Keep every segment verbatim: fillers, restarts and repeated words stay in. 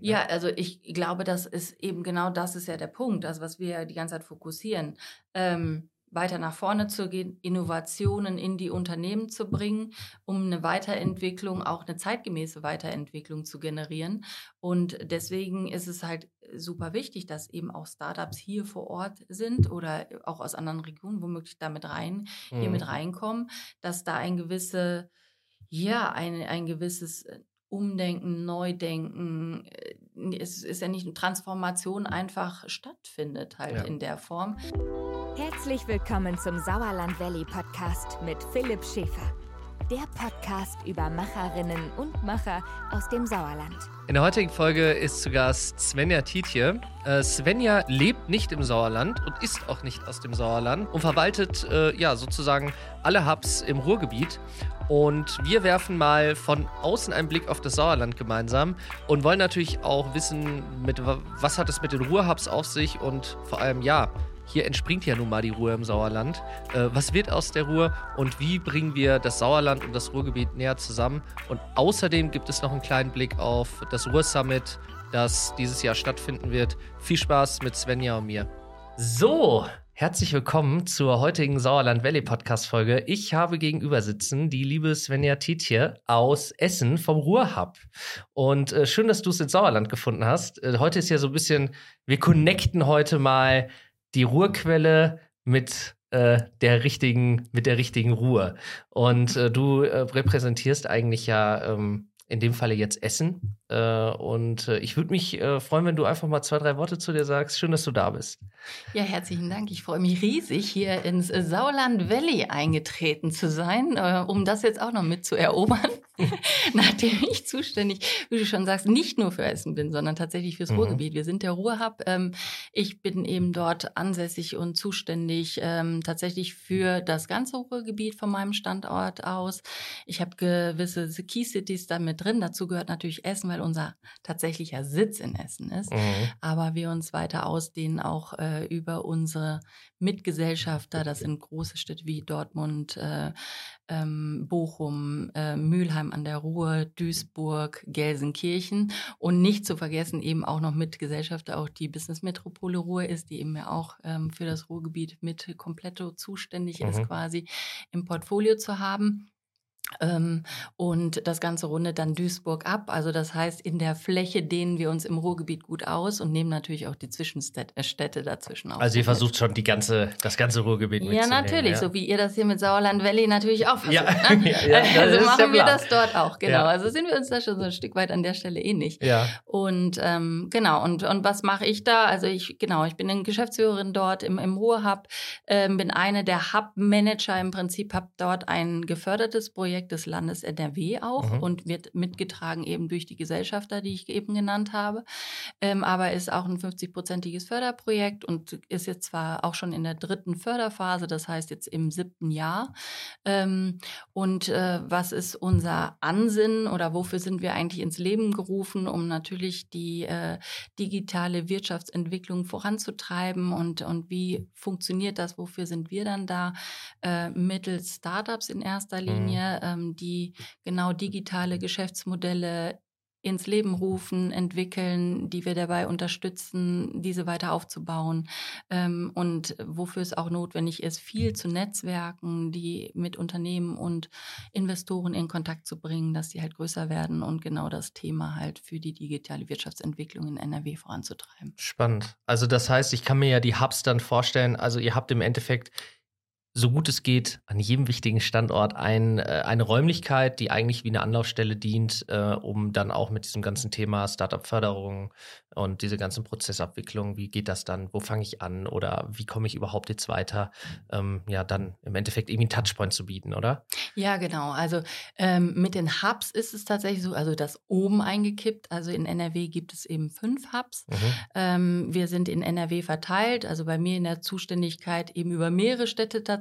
Ja, also ich glaube, das ist eben genau das ist ja der Punkt, also was wir die ganze Zeit fokussieren. Ähm, weiter nach vorne zu gehen, Innovationen in die Unternehmen zu bringen, um eine Weiterentwicklung, auch eine zeitgemäße Weiterentwicklung zu generieren. Und deswegen ist es halt super wichtig, dass eben auch Startups hier vor Ort sind oder auch aus anderen Regionen womöglich damit rein, hier Mhm. mit reinkommen, dass da ein gewisse, ja, ein, ein gewisses äh, Umdenken, Neudenken, äh, es ist ja nicht eine Transformation einfach stattfindet halt Ja. in der Form. Herzlich willkommen zum Sauerland Valley Podcast mit Philipp Schäfer. Der Podcast über Macherinnen und Macher aus dem Sauerland. In der heutigen Folge ist zu Gast Svenja Tietje. Äh, Svenja lebt nicht im Sauerland und ist auch nicht aus dem Sauerland und verwaltet äh, ja sozusagen alle Hubs im Ruhrgebiet. Und wir werfen mal von außen einen Blick auf das Sauerland gemeinsam und wollen natürlich auch wissen, mit, was hat es mit den Ruhr-Hubs auf sich und vor allem, ja, hier entspringt ja nun mal die Ruhr im Sauerland. Äh, was wird aus der Ruhr und wie bringen wir das Sauerland und das Ruhrgebiet näher zusammen? Und außerdem gibt es noch einen kleinen Blick auf das Ruhr-Summit, das dieses Jahr stattfinden wird. Viel Spaß mit Svenja und mir. So, herzlich willkommen zur heutigen Sauerland Valley Podcast Folge. Ich habe gegenüber sitzen die liebe Svenja Tietje aus Essen vom Ruhr-Hub. Und äh, schön, dass du es ins Sauerland gefunden hast. Äh, heute ist ja so ein bisschen, wir connecten heute mal die Ruhrquelle mit äh, der richtigen, mit der richtigen Ruhr. Und äh, du äh, repräsentierst eigentlich ja ähm, in dem Falle jetzt Essen. Äh, und äh, ich würde mich äh, freuen, wenn du einfach mal zwei, drei Worte zu dir sagst. Schön, dass du da bist. Ja, herzlichen Dank. Ich freue mich riesig, hier ins Sauerland Valley eingetreten zu sein, äh, um das jetzt auch noch mit zu erobern. Nachdem ich zuständig, wie du schon sagst, nicht nur für Essen bin, sondern tatsächlich fürs Mhm. Ruhrgebiet. Wir sind der Ruhr-Hub. Ähm, ich bin eben dort ansässig und zuständig ähm, tatsächlich für das ganze Ruhrgebiet von meinem Standort aus. Ich habe gewisse Key Cities da mit drin. Dazu gehört natürlich Essen, weil unser tatsächlicher Sitz in Essen ist. Mhm. Aber wir uns weiter ausdehnen auch äh, über unsere Mitgesellschafter. Das sind große Städte wie Dortmund, äh, ähm, Bochum, äh, Mülheim an der Ruhr, Duisburg, Gelsenkirchen und nicht zu vergessen eben auch noch Mitgesellschafter, auch die Business-Metropole Ruhr ist, die eben ja auch ähm, für das Ruhrgebiet mit kompletto zuständig Mhm. ist, quasi im Portfolio zu haben. Ähm, und das Ganze rundet dann Duisburg ab. Also das heißt, in der Fläche dehnen wir uns im Ruhrgebiet gut aus und nehmen natürlich auch die Zwischenstädte Städte dazwischen auf. Also ihr versucht schon die ganze, das ganze Ruhrgebiet Ja, mitzunehmen. natürlich, ja. so wie ihr das hier mit Sauerland Valley natürlich auch versucht. Ja, Ne? ja, ja, das also ist machen der wir Plan. das dort auch, genau. Ja. Also sind wir uns da schon so ein Stück weit an der Stelle ähnlich. Ja. Und ähm, genau, und, und was mache ich da? Also ich, genau, ich bin eine Geschäftsführerin dort im, im Ruhr-Hub, ähm, bin eine der Hub-Manager im Prinzip, habe dort ein gefördertes Projekt des Landes N R W auch Mhm. und wird mitgetragen eben durch die Gesellschafter, die ich eben genannt habe. Ähm, aber ist auch ein fünfzig-prozentiges Förderprojekt und ist jetzt zwar auch schon in der dritten Förderphase, das heißt jetzt im siebten Jahr. Ähm, und äh, was ist unser Ansinnen oder wofür sind wir eigentlich ins Leben gerufen, um natürlich die äh, digitale Wirtschaftsentwicklung voranzutreiben und, und wie funktioniert das, wofür sind wir dann da? Äh, mittels Startups in erster Linie, ähm, die genau digitale Geschäftsmodelle ins Leben rufen, entwickeln, die wir dabei unterstützen, diese weiter aufzubauen. Ähm, und wofür es auch notwendig ist, viel zu netzwerken, die mit Unternehmen und Investoren in Kontakt zu bringen, dass sie halt größer werden und genau das Thema halt für die digitale Wirtschaftsentwicklung in N R W voranzutreiben. Spannend. Also das heißt, ich kann mir ja die Hubs dann vorstellen, also ihr habt im Endeffekt so gut es geht, an jedem wichtigen Standort ein, äh, eine Räumlichkeit, die eigentlich wie eine Anlaufstelle dient, äh, um dann auch mit diesem ganzen Thema Startup-Förderung und diese ganzen Prozessabwicklung, wie geht das dann, wo fange ich an oder wie komme ich überhaupt jetzt weiter, ähm, ja, dann im Endeffekt irgendwie einen Touchpoint zu bieten, oder? Ja, genau. Also ähm, mit den Hubs ist es tatsächlich so, also das oben eingekippt. Also in N R W gibt es eben fünf Hubs. Mhm. Ähm, wir sind in N R W verteilt, also bei mir in der Zuständigkeit eben über mehrere Städte tatsächlich.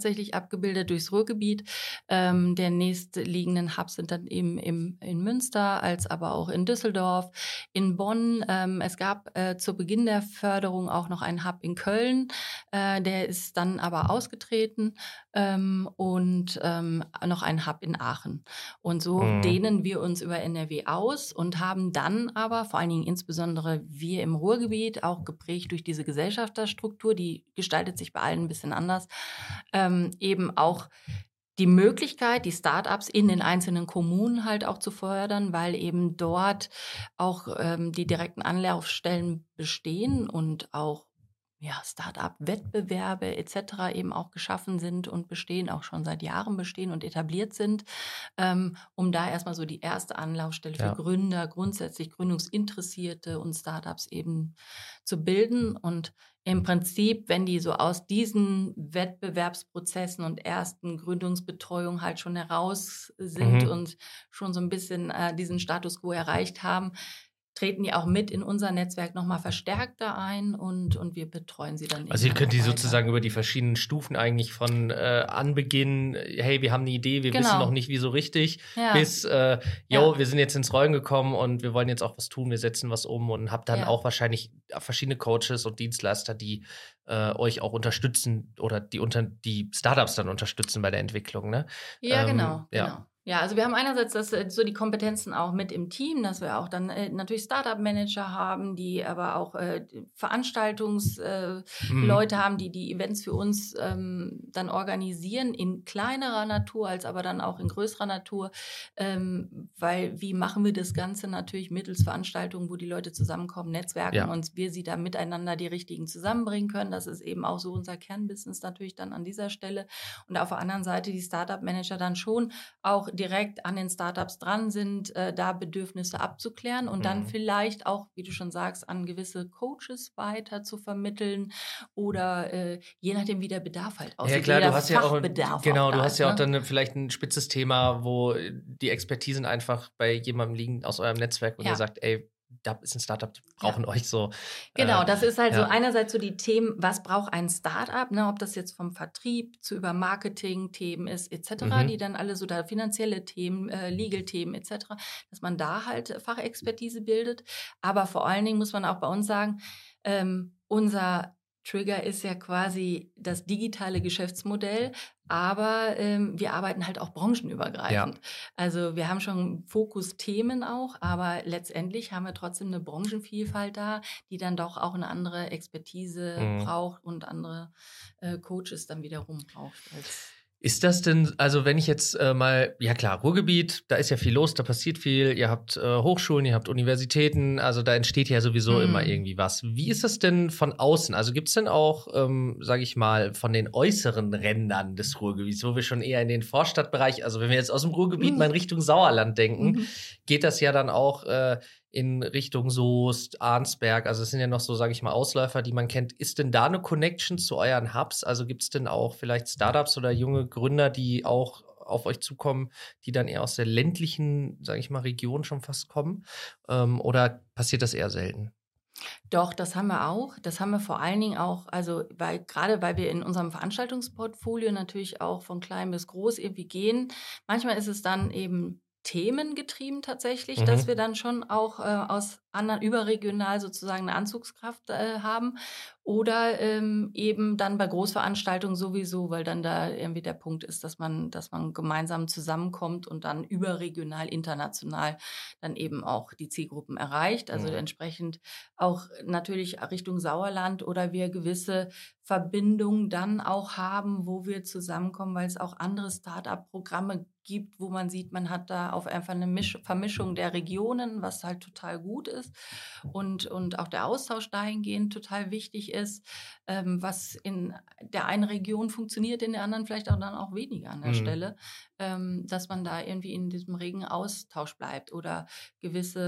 tatsächlich abgebildet durchs Ruhrgebiet. Ähm, der nächstliegenden Hubs sind dann eben im, in Münster, als aber auch in Düsseldorf, in Bonn. Ähm, es gab äh, zu Beginn der Förderung auch noch einen Hub in Köln. Äh, der ist dann aber ausgetreten ähm, und ähm, noch einen Hub in Aachen. Und so mhm. dehnen wir uns über N R W aus und haben dann aber, vor allen Dingen insbesondere wir im Ruhrgebiet, auch geprägt durch diese Gesellschafterstruktur, die gestaltet sich bei allen ein bisschen anders, ähm, eben auch die Möglichkeit, die Start-ups in den einzelnen Kommunen halt auch zu fördern, weil eben dort auch ähm, die direkten Anlaufstellen bestehen und auch ja, Start-up-Wettbewerbe et cetera eben auch geschaffen sind und bestehen, auch schon seit Jahren bestehen und etabliert sind, ähm, um da erstmal so die erste Anlaufstelle für ja. Gründer, grundsätzlich Gründungsinteressierte und Start-ups eben zu bilden. Und im Prinzip, wenn die so aus diesen Wettbewerbsprozessen und ersten Gründungsbetreuung halt schon heraus sind mhm. und schon so ein bisschen äh, diesen Status quo erreicht haben, treten die auch mit in unser Netzwerk nochmal verstärkt da ein und, und wir betreuen sie dann. Also ihr könnt die weiter. sozusagen über die verschiedenen Stufen eigentlich von äh, Anbeginn, hey, wir haben eine Idee, wir genau. wissen noch nicht, wie so richtig, ja. bis, äh, yo, ja. wir sind jetzt ins Rollen gekommen und wir wollen jetzt auch was tun, wir setzen was um und habt dann ja. auch wahrscheinlich verschiedene Coaches und Dienstleister, die äh, euch auch unterstützen oder die unter die Startups dann unterstützen bei der Entwicklung, ne? Ja, ähm, genau, ja. genau. Ja, also wir haben einerseits das, so die Kompetenzen auch mit im Team, dass wir auch dann äh, natürlich Startup-Manager haben, die aber auch äh, Veranstaltungsleute äh, mhm. haben, die die Events für uns ähm, dann organisieren, in kleinerer Natur, als aber dann auch in größerer Natur, ähm, weil wie machen wir das Ganze natürlich mittels Veranstaltungen, wo die Leute zusammenkommen, Netzwerken ja. und wir sie da miteinander die richtigen zusammenbringen können. Das ist eben auch so unser Kernbusiness natürlich dann an dieser Stelle. Und auf der anderen Seite die Startup-Manager dann schon auch direkt an den Startups dran sind, äh, da Bedürfnisse abzuklären und mhm. dann vielleicht auch, wie du schon sagst, an gewisse Coaches weiter zu vermitteln oder äh, je nachdem, wie der Bedarf halt aussieht. Ja klar, du hast ja auch, genau, auch du hast ist, ja ne? auch dann vielleicht ein spitzes Thema, wo die Expertisen einfach bei jemandem liegen aus eurem Netzwerk, wo ja. ihr sagt, ey, da ist ein Startup, die brauchen ja. euch so. Genau, äh, das ist halt ja. so einerseits so die Themen, was braucht ein Startup, ne, ob das jetzt vom Vertrieb zu über Marketing-Themen ist et cetera, mhm. die dann alle so da finanzielle Themen, äh, Legal-Themen et cetera, dass man da halt Fachexpertise bildet. Aber vor allen Dingen muss man auch bei uns sagen, ähm, unser Trigger ist ja quasi das digitale Geschäftsmodell, aber ähm, wir arbeiten halt auch branchenübergreifend. Ja. Also wir haben schon Fokusthemen auch, aber letztendlich haben wir trotzdem eine Branchenvielfalt da, die dann doch auch eine andere Expertise mhm. braucht und andere äh, Coaches dann wiederum braucht als Ist das denn, also wenn ich jetzt äh, mal, ja klar, Ruhrgebiet, da ist ja viel los, da passiert viel, ihr habt äh, Hochschulen, ihr habt Universitäten, also da entsteht ja sowieso mm. immer irgendwie was. Wie ist das denn von außen? Also gibt es denn auch, ähm, sage ich mal, von den äußeren Rändern des Ruhrgebiets, wo wir schon eher in den Vorstadtbereich, also wenn wir jetzt aus dem Ruhrgebiet mm. mal in Richtung Sauerland denken, mm. geht das ja dann auch äh, in Richtung Soest, Arnsberg, also es sind ja noch so, sage ich mal, Ausläufer, die man kennt. Ist denn da eine Connection zu euren Hubs? Also gibt es denn auch vielleicht Startups oder junge Gründer, die auch auf euch zukommen, die dann eher aus der ländlichen, sage ich mal, Region schon fast kommen? Ähm, oder passiert das eher selten? Doch, das haben wir auch. Das haben wir vor allen Dingen auch, also weil gerade weil wir in unserem Veranstaltungsportfolio natürlich auch von klein bis groß irgendwie gehen. Manchmal ist es dann eben themengetrieben tatsächlich, mhm. dass wir dann schon auch äh, aus anderen überregional sozusagen eine Anzugskraft äh, haben oder ähm, eben dann bei Großveranstaltungen sowieso, weil dann da irgendwie der Punkt ist, dass man, dass man gemeinsam zusammenkommt und dann überregional, international dann eben auch die Zielgruppen erreicht. Also mhm. entsprechend auch natürlich Richtung Sauerland oder wir gewisse Verbindungen dann auch haben, wo wir zusammenkommen, weil es auch andere Start-up-Programme gibt, wo man sieht, man hat da auf einfach eine Misch- Vermischung der Regionen, was halt total gut ist und, und auch der Austausch dahingehend total wichtig ist, ähm, was in der einen Region funktioniert, in der anderen vielleicht auch dann auch weniger an der mhm. Stelle, ähm, dass man da irgendwie in diesem regen Austausch bleibt oder gewisse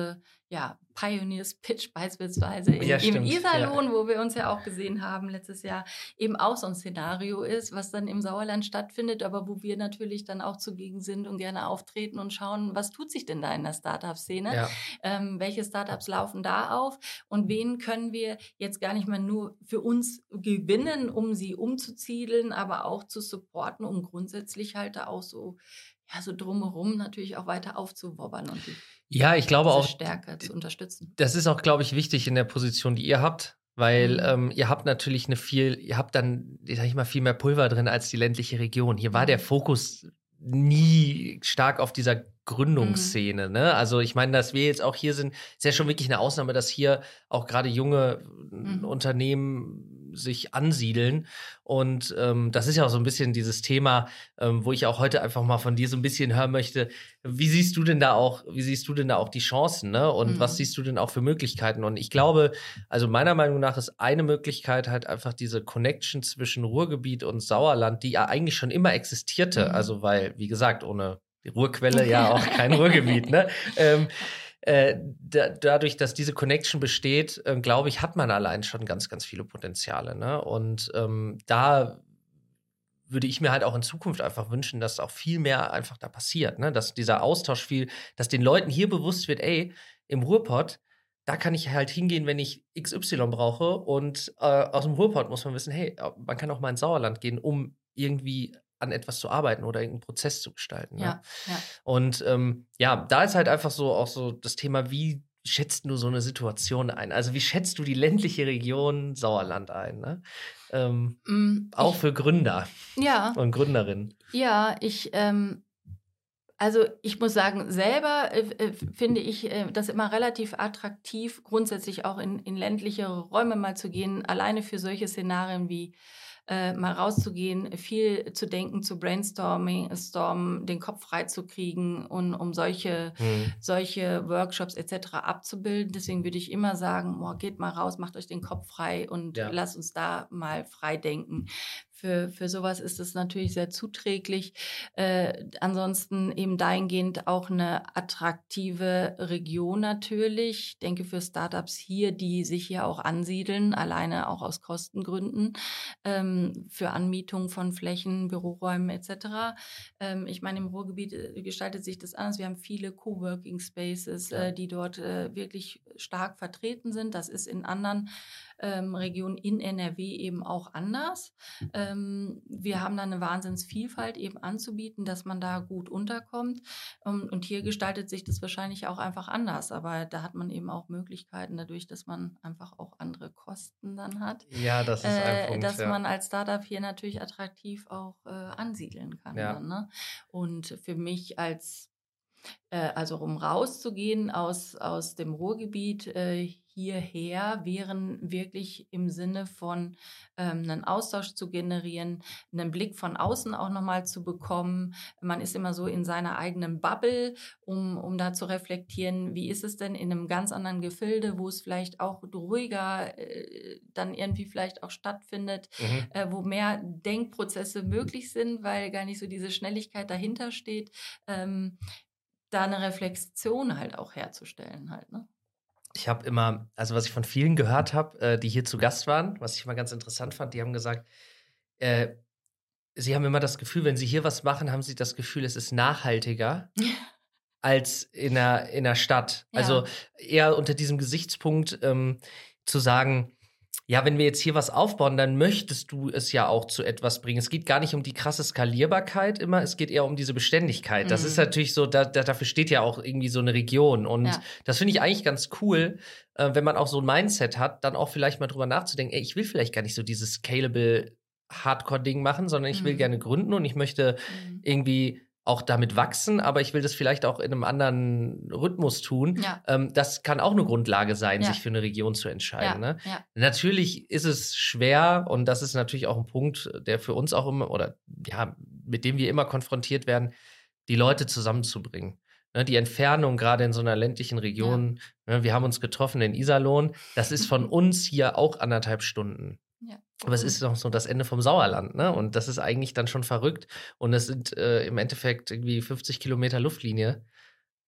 ja, Pioneers Pitch beispielsweise in, Ja, im stimmt, Iserlohn, ja. wo wir uns ja auch gesehen haben letztes Jahr, eben auch so ein Szenario ist, was dann im Sauerland stattfindet, aber wo wir natürlich dann auch zugegen sind und gerne auftreten und schauen, was tut sich denn da in der Startup-Szene? Ja. Ähm, welche Startups laufen da auf und wen können wir jetzt gar nicht mehr nur für uns gewinnen, um sie umzusiedeln, aber auch zu supporten, um grundsätzlich halt da auch so, ja, so drumherum natürlich auch weiter aufzuwobbern und die Ja, ich glaube diese auch, Stärke zu unterstützen. das ist auch, glaube ich, wichtig in der Position, die ihr habt, weil Mhm. ähm, ihr habt natürlich eine viel, ihr habt dann, sag ich mal, viel mehr Pulver drin als die ländliche Region. Hier war der Mhm. Fokus nie stark auf dieser Mhm. Gründungsszene, ne? Also ich meine, dass wir jetzt auch hier sind, ist ja schon wirklich eine Ausnahme, dass hier auch gerade junge äh, Mhm. Unternehmen sich ansiedeln. Und ähm, das ist ja auch so ein bisschen dieses Thema, ähm, wo ich auch heute einfach mal von dir so ein bisschen hören möchte. Wie siehst du denn da auch, wie siehst du denn da auch die Chancen, ne? Und Mhm. was siehst du denn auch für Möglichkeiten? Und ich glaube, also meiner Meinung nach ist eine Möglichkeit halt einfach diese Connection zwischen Ruhrgebiet und Sauerland, die ja eigentlich schon immer existierte. Mhm. Also, weil, wie gesagt, ohne die Ruhrquelle ja auch kein Ruhrgebiet, ne? Ähm, äh, da, dadurch, dass diese Connection besteht, äh, glaube ich, hat man allein schon ganz, ganz viele Potenziale, ne? Und ähm, da würde ich mir halt auch in Zukunft einfach wünschen, dass auch viel mehr einfach da passiert, ne? Dass dieser Austausch viel, dass den Leuten hier bewusst wird, ey, im Ruhrpott, da kann ich halt hingehen, wenn ich X Y brauche. Und äh, aus dem Ruhrpott muss man wissen, hey, man kann auch mal ins Sauerland gehen, um irgendwie an etwas zu arbeiten oder irgendeinen Prozess zu gestalten. Ne? Ja, ja. Und ähm, ja, da ist halt einfach so auch so das Thema, wie schätzt du so eine Situation ein? Also wie schätzt du die ländliche Region Sauerland ein? Ne? Ähm, Mm, auch ich, für Gründer ja, und Gründerinnen. ja, ich, ähm, also ich muss sagen, selber äh, äh, finde ich äh, das immer relativ attraktiv, grundsätzlich auch in, in ländliche Räume mal zu gehen, alleine für solche Szenarien wie äh, mal rauszugehen, viel zu denken, zu brainstorming, stormen, den Kopf frei zu kriegen und um solche, Mhm. solche Workshops et cetera abzubilden. Deswegen würde ich immer sagen, boah, geht mal raus, macht euch den Kopf frei und Ja. lasst uns da mal frei denken. Für, für sowas ist es natürlich sehr zuträglich. Äh, ansonsten eben dahingehend auch eine attraktive Region natürlich. Ich denke für Startups hier, die sich hier auch ansiedeln, alleine auch aus Kostengründen, ähm, für Anmietung von Flächen, Büroräumen et cetera. Ähm, ich meine, im Ruhrgebiet äh, gestaltet sich das anders. Wir haben viele Coworking Spaces, Ja. äh, die dort äh, wirklich stark vertreten sind. Das ist in anderen ähm, Regionen in N R W eben auch anders. Ähm, wir haben da eine Wahnsinnsvielfalt eben anzubieten, dass man da gut unterkommt. Um, und hier gestaltet sich das wahrscheinlich auch einfach anders. Aber da hat man eben auch Möglichkeiten dadurch, dass man einfach auch andere Kosten dann hat. Ja, das ist ein Äh, Punkt. dass ja. man als Startup hier natürlich attraktiv auch äh, ansiedeln kann. Ja. Dann, ne? Und für mich als äh, also um rauszugehen aus, aus dem Ruhrgebiet äh, hierher, wären wirklich im Sinne von ähm, einen Austausch zu generieren, einen Blick von außen auch nochmal zu bekommen. Man ist immer so in seiner eigenen Bubble, um, um da zu reflektieren, wie ist es denn in einem ganz anderen Gefilde, wo es vielleicht auch ruhiger äh, dann irgendwie vielleicht auch stattfindet, Mhm. äh, wo mehr Denkprozesse möglich sind, weil gar nicht so diese Schnelligkeit dahinter steht. Ähm, da eine Reflexion halt auch herzustellen halt, ne? Ich habe immer, also was ich von vielen gehört habe, äh, die hier zu Gast waren, was ich mal ganz interessant fand, die haben gesagt, äh, sie haben immer das Gefühl, wenn sie hier was machen, haben sie das Gefühl, es ist nachhaltiger als in der, in der Stadt. Ja. Also eher unter diesem Gesichtspunkt ähm, zu sagen, ja, wenn wir jetzt hier was aufbauen, dann möchtest du es ja auch zu etwas bringen. Es geht gar nicht um die krasse Skalierbarkeit immer, es geht eher um diese Beständigkeit. Das Mhm. ist natürlich so, da, da, dafür steht ja auch irgendwie so eine Region. Und Ja. das finde ich eigentlich ganz cool, äh, wenn man auch so ein Mindset hat, dann auch vielleicht mal drüber nachzudenken, ey, ich will vielleicht gar nicht so dieses scalable Hardcore-Ding machen, sondern ich will Mhm. gerne gründen und ich möchte Mhm. irgendwie auch damit wachsen, aber ich will das vielleicht auch in einem anderen Rhythmus tun. Ja. Ähm, das kann auch eine Grundlage sein, Ja. sich für eine Region zu entscheiden. Ja. Ne? Ja. Natürlich ist es schwer und das ist natürlich auch ein Punkt, der für uns auch immer oder ja, mit dem wir immer konfrontiert werden, die Leute zusammenzubringen. Ne, die Entfernung gerade in so einer ländlichen Region, ne, wir haben uns getroffen in Iserlohn, das ist von uns hier auch anderthalb Stunden. Ja. Aber es ist noch so das Ende vom Sauerland, ne? Und das ist eigentlich dann schon verrückt. Und es sind äh, im Endeffekt irgendwie fünfzig Kilometer Luftlinie.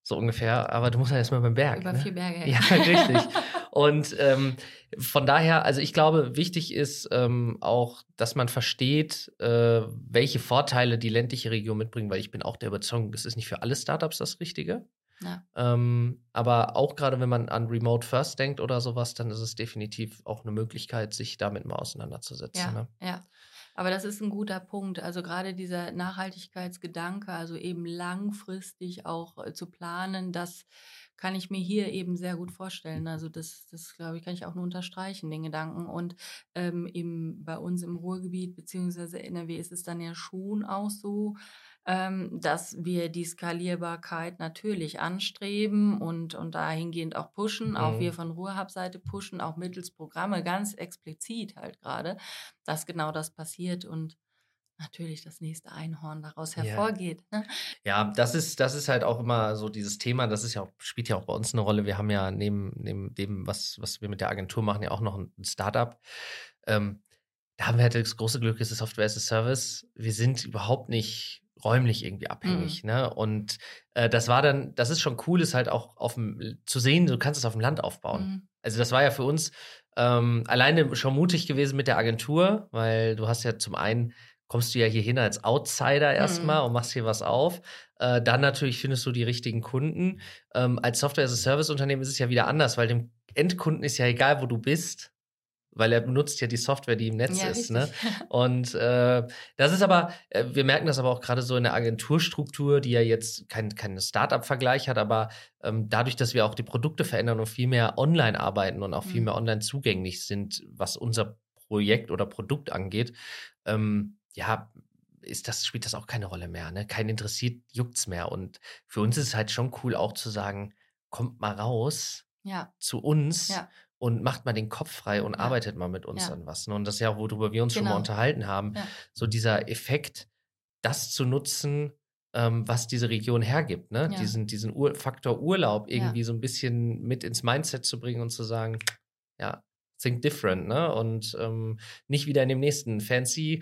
so ungefähr. Aber du musst ja erstmal beim Berg. Über ne? vier Berge. Ja, richtig. Und ähm, von daher, also ich glaube, wichtig ist ähm, auch, dass man versteht, äh, welche Vorteile die ländliche Region mitbringt, weil ich bin auch der Überzeugung, es ist nicht für alle Startups das Richtige. Ja. Ähm, aber auch gerade wenn man an Remote First denkt oder sowas, dann ist es definitiv auch eine Möglichkeit, sich damit mal auseinanderzusetzen. Ja, ne? ja. Aber das ist ein guter Punkt. Also gerade dieser Nachhaltigkeitsgedanke, also eben langfristig auch äh, zu planen, das kann ich mir hier eben sehr gut vorstellen. Also das, das glaube ich, kann ich auch nur unterstreichen, den Gedanken. Und ähm, eben bei uns im Ruhrgebiet beziehungsweise N R W ist es dann ja schon auch so, ähm, dass wir die Skalierbarkeit natürlich anstreben und, und dahingehend auch pushen, Mhm. auch wir von Ruhrhub-Seite pushen, auch mittels Programme ganz explizit halt gerade, dass genau das passiert und natürlich das nächste Einhorn daraus Ja. hervorgeht. Ne? Ja, das ist, das ist halt auch immer so dieses Thema, das ist ja auch, spielt ja auch bei uns eine Rolle. Wir haben ja neben, neben dem, was, was wir mit der Agentur machen, ja auch noch ein Startup. Ähm, da haben wir halt das große Glück, es ist Software as a Service. Wir sind überhaupt nicht räumlich irgendwie abhängig. Mhm. Ne? Und äh, das war dann, das ist schon cool, ist halt auch auf dem, zu sehen, du kannst es auf dem Land aufbauen. Mhm. Also das war ja für uns ähm, alleine schon mutig gewesen mit der Agentur, weil du hast ja zum einen, kommst du ja hier hin als Outsider erstmal Mhm. und machst hier was auf. Äh, dann natürlich findest du die richtigen Kunden. Ähm, als Software-as-a-Service-Unternehmen ist es ja wieder anders, weil dem Endkunden ist ja egal, wo du bist, weil er benutzt ja die Software, die im Netz Ja, ist. richtig. Ne? Und äh, das ist aber, äh, wir merken das aber auch gerade so in der Agenturstruktur, die ja jetzt kein, keinen Startup-Vergleich hat, aber ähm, dadurch, dass wir auch die Produkte verändern und viel mehr online arbeiten und auch viel Mhm. mehr online zugänglich sind, was unser Projekt oder Produkt angeht, ähm, ja, ist das, spielt das auch keine Rolle mehr. Ne? Kein interessiert, juckt's mehr. Und für uns ist es halt schon cool auch zu sagen, kommt mal raus Ja, zu uns ja, und macht mal den Kopf frei und Ja. arbeitet mal mit uns Ja. an was. Ne? Und das ist ja auch, worüber wir uns schon mal Genau. unterhalten haben. Ja. So dieser Effekt, das zu nutzen, ähm, was diese Region hergibt. Ne? Ja. Diesen, diesen Ur Faktor Urlaub Ja. irgendwie so ein bisschen mit ins Mindset zu bringen und zu sagen, ja, think different, ne? Und ähm, nicht wieder in dem nächsten fancy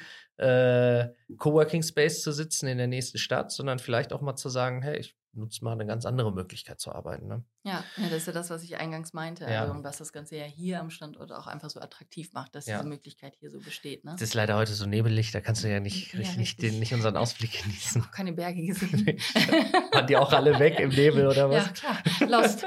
äh, Coworking Space zu sitzen in der nächsten Stadt, sondern vielleicht auch mal zu sagen, hey, ich nutze mal eine ganz andere Möglichkeit zu arbeiten. Ne? Ja, ja, das ist ja das, was ich eingangs meinte. Ja. Also, und was das Ganze ja hier am Standort auch einfach so attraktiv macht, dass Ja. diese Möglichkeit hier so besteht. Ne? Es ist leider heute so nebelig, da kannst du ja nicht, Ja, richtig, nicht, richtig. den, nicht unseren Ausblick Ich genießen. habe auch keine Berge gesehen. Waren die auch alle weg im Nebel oder was? Ja, klar. Lost.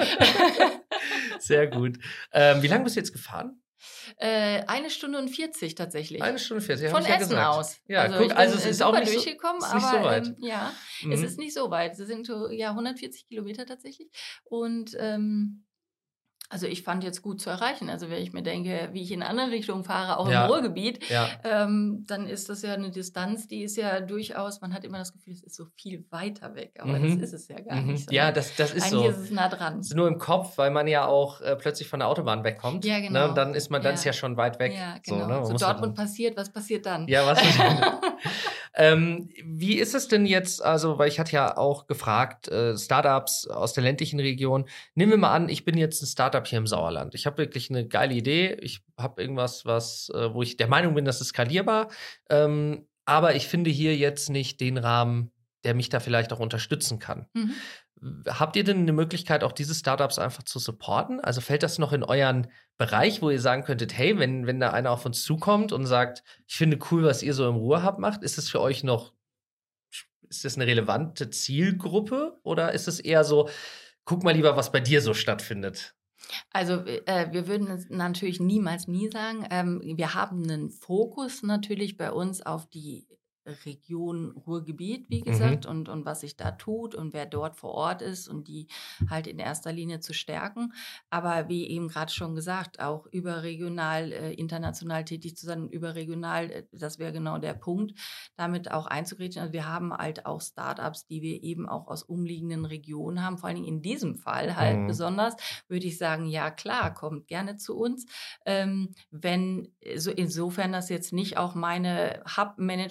Sehr gut. Ähm, wie lange bist du jetzt gefahren? äh, eine Stunde und vierzig tatsächlich. Eine Stunde vierzig, Von hab ich ja Essen gesagt. aus. Ja, also guck, ich bin also es äh, ist super auch nicht so, durchgekommen, ist nicht aber so weit. Ähm, ja, Mhm. es ist nicht so weit. Es sind so ja hundertvierzig Kilometer tatsächlich. Und ähm, also ich fand jetzt gut zu erreichen. Also wenn ich mir denke, wie ich in andere Richtungen fahre, auch Ja. im Ruhrgebiet, Ja. ähm, dann ist das ja eine Distanz, die ist ja durchaus, man hat immer das Gefühl, es ist so viel weiter weg, aber Mhm. das ist es ja gar Mhm. nicht. Ja, sondern das, das ist eigentlich so. ist es nah dran. Es ist nur im Kopf, weil man ja auch äh, plötzlich von der Autobahn wegkommt. Ja, Ne? genau. Und dann ist man, dann Ja. ist ja schon weit weg. Ja, So, genau. ne? Man So, muss ja Dortmund dann- passiert, was passiert dann? Ja, was ist ähm, wie ist es denn jetzt, also, weil ich hatte ja auch gefragt, äh, Startups aus der ländlichen Region, nehmen wir mal an, ich bin jetzt ein Startup hier im Sauerland. Ich habe wirklich eine geile Idee. Ich habe irgendwas, was, äh, wo ich der Meinung bin, das ist skalierbar. Ähm, aber ich finde hier jetzt nicht den Rahmen, der mich da vielleicht auch unterstützen kann. Mhm. Habt ihr denn eine Möglichkeit, auch diese Startups einfach zu supporten? Also fällt das noch in euren Bereich, wo ihr sagen könntet, hey, wenn, wenn da einer auf uns zukommt und sagt, ich finde cool, was ihr so im Ruhrhub macht, ist es für euch noch, ist das eine relevante Zielgruppe oder ist es eher so, guck mal lieber, was bei dir so stattfindet? Also äh, wir würden es natürlich niemals nie sagen. Ähm, wir haben einen Fokus natürlich bei uns auf die Region Ruhrgebiet, wie gesagt, Mhm. und, und was sich da tut und wer dort vor Ort ist und die halt in erster Linie zu stärken. Aber wie eben gerade schon gesagt, auch überregional, äh, international tätig zu sein und überregional, äh, das wäre genau der Punkt, damit auch einzugreifen. Also wir haben halt auch Startups, die wir eben auch aus umliegenden Regionen haben, vor allen Dingen in diesem Fall halt Mhm. besonders, würde ich sagen, ja klar, kommt gerne zu uns. Ähm, wenn, so insofern das jetzt nicht auch meine Hub-Manager-Kollegen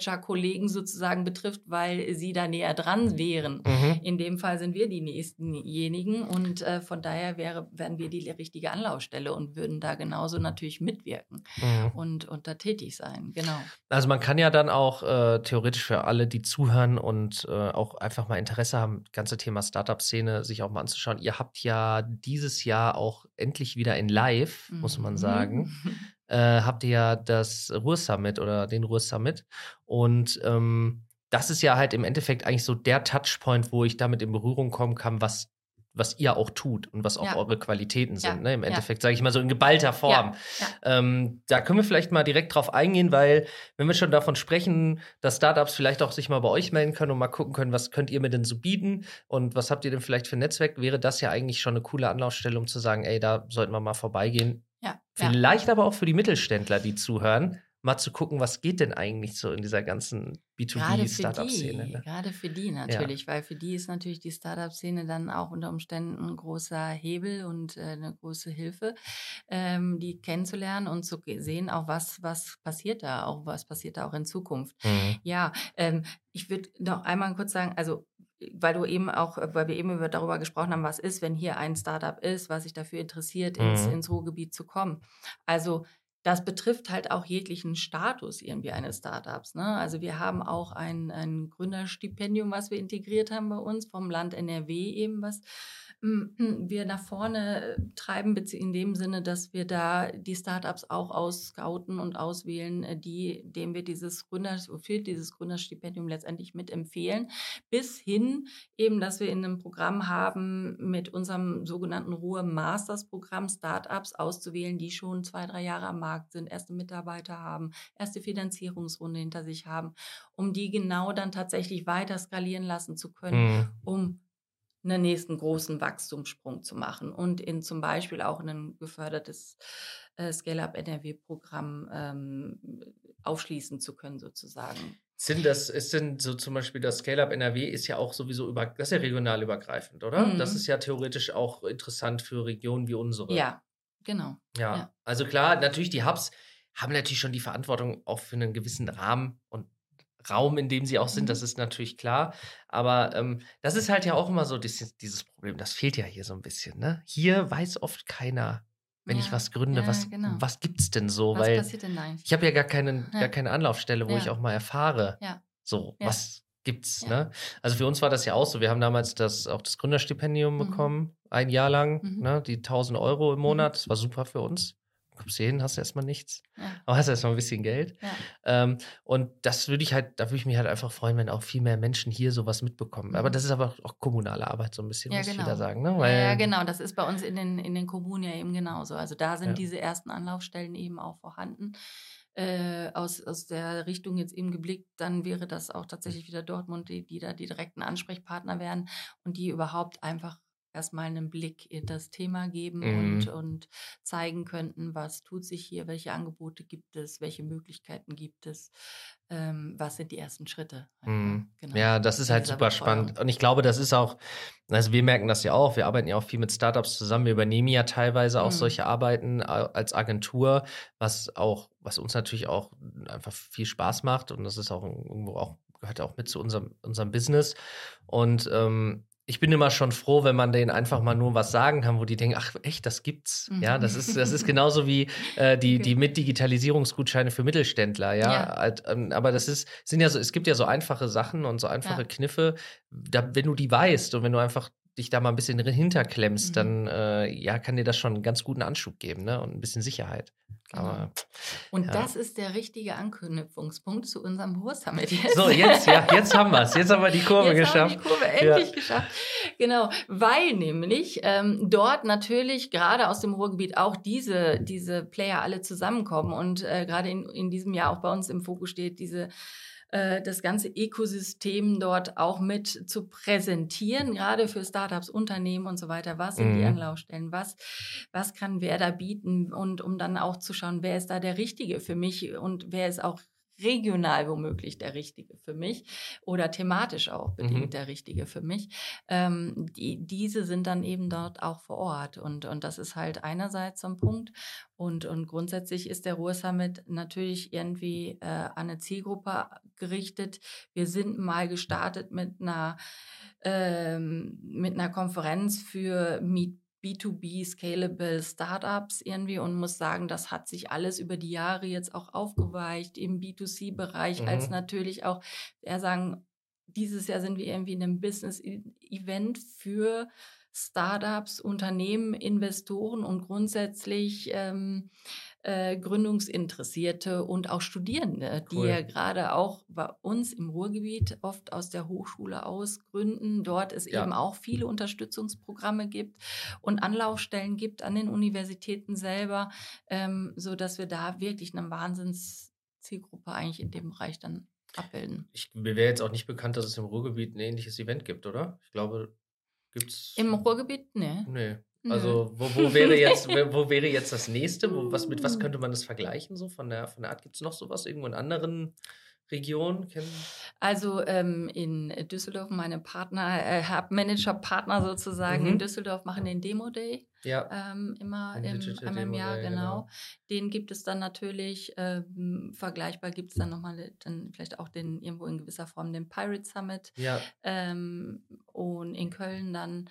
Kollegen sozusagen betrifft, weil sie da näher dran wären. Mhm. In dem Fall sind wir die Nächstenjenigen und äh, von daher wäre, wären wir die richtige Anlaufstelle und würden da genauso natürlich mitwirken Mhm. und, und da tätig sein. Genau. Also man kann ja dann auch äh, theoretisch für alle, die zuhören und äh, auch einfach mal Interesse haben, das ganze Thema Startup-Szene sich auch mal anzuschauen. Ihr habt ja dieses Jahr auch endlich wieder in Live, mhm. muss man sagen, äh, habt ihr ja das Ruhr-Summit oder den Ruhr-Summit. Und ähm, das ist ja halt im Endeffekt eigentlich so der Touchpoint, wo ich damit in Berührung kommen kann, was was ihr auch tut und was auch ja. eure Qualitäten sind. Ja. Ne? Im Endeffekt, ja. sage ich mal so in geballter Form. Ja. Ja. Ähm, da können wir vielleicht mal direkt drauf eingehen, weil wenn wir schon davon sprechen, dass Startups vielleicht auch sich mal bei euch melden können und mal gucken können, was könnt ihr mir denn so bieten und was habt ihr denn vielleicht für ein Netzwerk, wäre das ja eigentlich schon eine coole Anlaufstelle, um zu sagen, ey, da sollten wir mal vorbeigehen. Ja. Vielleicht ja. aber auch für die Mittelständler, die zuhören, mal zu gucken, was geht denn eigentlich so in dieser ganzen B zwei B-Startup-Szene. Ne? Gerade für die natürlich, ja. weil für die ist natürlich die Startup-Szene dann auch unter Umständen ein großer Hebel und äh, eine große Hilfe, ähm, die kennenzulernen und zu sehen, auch was, was passiert da, auch was passiert da auch in Zukunft. Mhm. Ja, ähm, ich würde noch einmal kurz sagen, also weil du eben auch, weil wir eben über, darüber gesprochen haben, was ist, wenn hier ein Startup ist, was sich dafür interessiert, mhm. ins, ins Ruhrgebiet zu kommen. Also das betrifft halt auch jeglichen Status irgendwie eines Startups. Ne? Also wir haben auch ein, ein Gründerstipendium, was wir integriert haben bei uns vom Land N R W eben, was wir nach vorne treiben, in dem Sinne, dass wir da die Startups auch ausscouten und auswählen, die, denen wir dieses Gründer, für dieses Gründerstipendium letztendlich mitempfehlen, bis hin eben, dass wir in einem Programm haben, mit unserem sogenannten Ruhr-Masters-Programm Startups auszuwählen, die schon zwei, drei Jahre am Markt sind, erste Mitarbeiter haben, erste Finanzierungsrunde hinter sich haben, um die genau dann tatsächlich weiter skalieren lassen zu können, mhm. um einen nächsten großen Wachstumssprung zu machen und in zum Beispiel auch ein gefördertes äh, Scale-Up N R W-Programm ähm, aufschließen zu können sozusagen. Sind das, ist denn so zum Beispiel das Scale-Up N R W ist ja auch sowieso über, das ist ja regional übergreifend, oder? Mhm. Das ist ja theoretisch auch interessant für Regionen wie unsere. Ja, genau. Ja, ja. Also klar, natürlich die Hubs haben natürlich schon die Verantwortung auch für einen gewissen Rahmen und Raum, in dem sie auch sind, mhm. das ist natürlich klar. Aber ähm, das ist halt ja auch immer so dieses, dieses Problem. Das fehlt ja hier so ein bisschen. Ne? Hier weiß oft keiner, wenn ja, ich was gründe, ja, was, genau. was gibt's denn so? Was Weil passiert denn eigentlich? Ich habe ja gar, keinen, ja. gar keine Anlaufstelle, wo ja. ich auch mal erfahre, ja. so, ja. was gibt's. Ja. Ne? Also für uns war das ja auch so. Wir haben damals das, auch das Gründerstipendium mhm. bekommen, ein Jahr lang, mhm. ne? Die tausend Euro im Monat. Das war super für uns. Kommst du hin, hast du erstmal nichts, ja. aber hast erstmal ein bisschen Geld. Ja. Ähm, und das würde ich halt, da würde ich mich halt einfach freuen, wenn auch viel mehr Menschen hier sowas mitbekommen. Mhm. Aber das ist aber auch kommunale Arbeit so ein bisschen, ja, muss genau. ich wieder sagen. Ne? Weil, ja, ja, genau. Das ist bei uns in den, in den Kommunen ja eben genauso. Also da sind ja. diese ersten Anlaufstellen eben auch vorhanden. Äh, aus, aus der Richtung jetzt eben geblickt, dann wäre das auch tatsächlich wieder Dortmund, die, die da die direkten Ansprechpartner wären und die überhaupt einfach erstmal einen Blick in das Thema geben mhm. und, und zeigen könnten, was tut sich hier, welche Angebote gibt es, welche Möglichkeiten gibt es, ähm, was sind die ersten Schritte. Mhm. Genau. Ja, das ist halt super spannend. Und ich glaube, das ist auch, also wir merken das ja auch, wir arbeiten ja auch viel mit Startups zusammen, wir übernehmen ja teilweise auch mhm. solche Arbeiten als Agentur, was auch, was uns natürlich auch einfach viel Spaß macht und das ist auch irgendwo auch, gehört auch mit zu unserem, unserem Business. Und ähm, ich bin immer schon froh, wenn man denen einfach mal nur was sagen kann, wo die denken, ach echt, das gibt's. Mhm. Ja, das ist, das ist genauso wie äh, die, okay. die Mitdigitalisierungsgutscheine für Mittelständler, ja. ja. Halt, ähm, aber das ist, sind ja so, es gibt ja so einfache Sachen und so einfache ja. Kniffe, da, wenn du die weißt und wenn du einfach dich da mal ein bisschen hinterklemmst, mhm. dann äh, ja, kann dir das schon einen ganz guten Anschub geben, ne? Und ein bisschen Sicherheit. Genau. Aber, und ja. das ist der richtige Anknüpfungspunkt zu unserem Ruhr-Summit jetzt. So, jetzt, ja, jetzt haben wir es. Jetzt haben wir die Kurve jetzt geschafft. Haben wir die Kurve endlich ja. geschafft. Genau, weil nämlich ähm, dort natürlich gerade aus dem Ruhrgebiet auch diese, diese Player alle zusammenkommen und äh, gerade in, in diesem Jahr auch bei uns im Fokus steht, diese das ganze Ökosystem dort auch mit zu präsentieren, gerade für Startups, Unternehmen und so weiter. Was sind mhm. die Anlaufstellen? Was, was kann wer da bieten? Und um dann auch zu schauen, wer ist da der Richtige für mich und wer ist auch regional womöglich der Richtige für mich oder thematisch auch bedingt Mhm. der Richtige für mich. Ähm, die, diese sind dann eben dort auch vor Ort und, und das ist halt einerseits so ein Punkt und, und grundsätzlich ist der Ruhr-Summit natürlich irgendwie äh, an eine Zielgruppe gerichtet. Wir sind mal gestartet mit einer, ähm, mit einer Konferenz für Meet B zwei B Scalable Startups irgendwie und muss sagen, das hat sich alles über die Jahre jetzt auch aufgeweicht im B zwei C-Bereich, Mhm. als natürlich auch, eher sagen, dieses Jahr sind wir irgendwie in einem Business-Event für Startups, Unternehmen, Investoren und grundsätzlich ähm, äh, Gründungsinteressierte und auch Studierende, die Cool. ja gerade auch bei uns im Ruhrgebiet oft aus der Hochschule aus gründen. Dort es Ja. eben auch viele Unterstützungsprogramme gibt und Anlaufstellen gibt an den Universitäten selber, ähm, so dass wir da wirklich eine Wahnsinnszielgruppe eigentlich in dem Bereich dann abbilden. Ich, mir wäre jetzt auch nicht bekannt, dass es im Ruhrgebiet ein ähnliches Event gibt, oder? Ich glaube, gibt's. Im Ruhrgebiet? Nee. Nee. Nö. Also, wo, wo, wäre jetzt, wo wo wäre jetzt das nächste? Wo, was, mit was könnte man das vergleichen, so von der, von der Art? Gibt es noch sowas irgendwo in anderen Regionen? Kennen? Also ähm, in Düsseldorf, meine Partner, äh, Hub-Manager-Partner sozusagen Mhm. in Düsseldorf machen den Demo-Day. Ja. Ähm, immer Den im, Digital einmal im Demo Jahr, Day, genau. genau. Den gibt es dann natürlich, ähm, vergleichbar gibt es dann nochmal, dann vielleicht auch den irgendwo in gewisser Form den Pirate Summit. Ja. Ähm, und in Köln dann,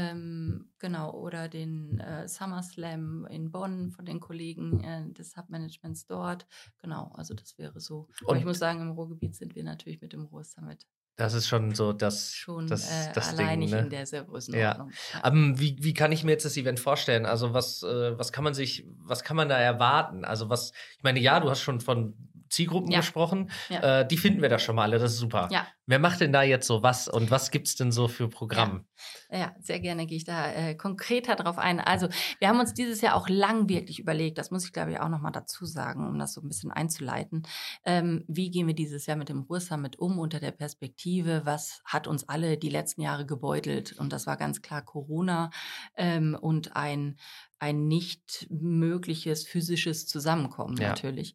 ähm, genau, oder den äh, Summer Slam in Bonn von den Kollegen äh, des Hub-Managements dort. Genau, also das wäre so. Aber Und ich muss sagen, im Ruhrgebiet sind wir natürlich mit dem Ruhr-Summit das ist schon so das, schon das, äh, das alleinig Ding, ne? in dieser Größenordnung. Ja. Aber wie, wie kann ich mir jetzt das Event vorstellen? Also was, äh, was kann man sich, was kann man da erwarten? Also was, ich meine, ja, du hast schon von Zielgruppen Ja. gesprochen. Ja. Äh, die finden wir da schon mal alle, das ist super. Ja. Wer macht denn da jetzt so was und was gibt es denn so für Programm? Ja. Ja, sehr gerne gehe ich da äh, konkreter drauf ein. Also wir haben uns dieses Jahr auch lang wirklich überlegt, das muss ich glaube ich auch nochmal dazu sagen, um das so ein bisschen einzuleiten, ähm, wie gehen wir dieses Jahr mit dem Ruhr-Summit um unter der Perspektive, was hat uns alle die letzten Jahre gebeutelt? Und das war ganz klar Corona ähm, und ein ein nicht mögliches physisches Zusammenkommen Ja. natürlich.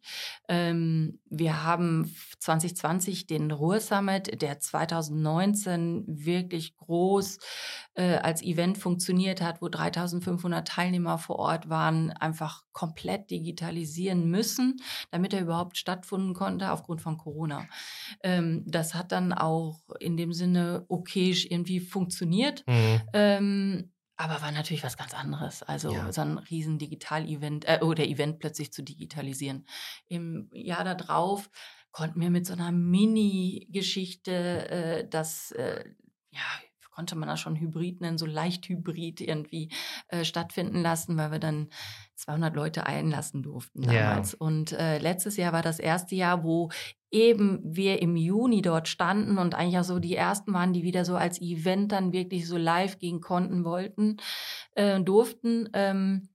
Ähm, wir haben zwanzig zwanzig den Ruhr-Summit, der zwanzig neunzehn wirklich groß äh, als Event funktioniert hat, wo dreitausendfünfhundert Teilnehmer vor Ort waren, einfach komplett digitalisieren müssen, damit er überhaupt stattfinden konnte aufgrund von Corona. Ähm, das hat dann auch in dem Sinne okayisch irgendwie funktioniert. Mhm. Ähm, aber war natürlich was ganz anderes. Also Ja. so ein riesen Digital-Event äh, oder Event plötzlich zu digitalisieren. Im Jahr darauf konnten wir mit so einer Mini-Geschichte äh, das, äh, ja, konnte man das schon Hybrid nennen, so leicht Hybrid irgendwie äh, stattfinden lassen, weil wir dann zweihundert Leute einlassen durften damals. Ja. Und äh, letztes Jahr war das erste Jahr, wo eben wir im Juni dort standen und eigentlich auch so die ersten waren, die wieder so als Event dann wirklich so live gehen konnten, wollten, äh, durften. Ähm,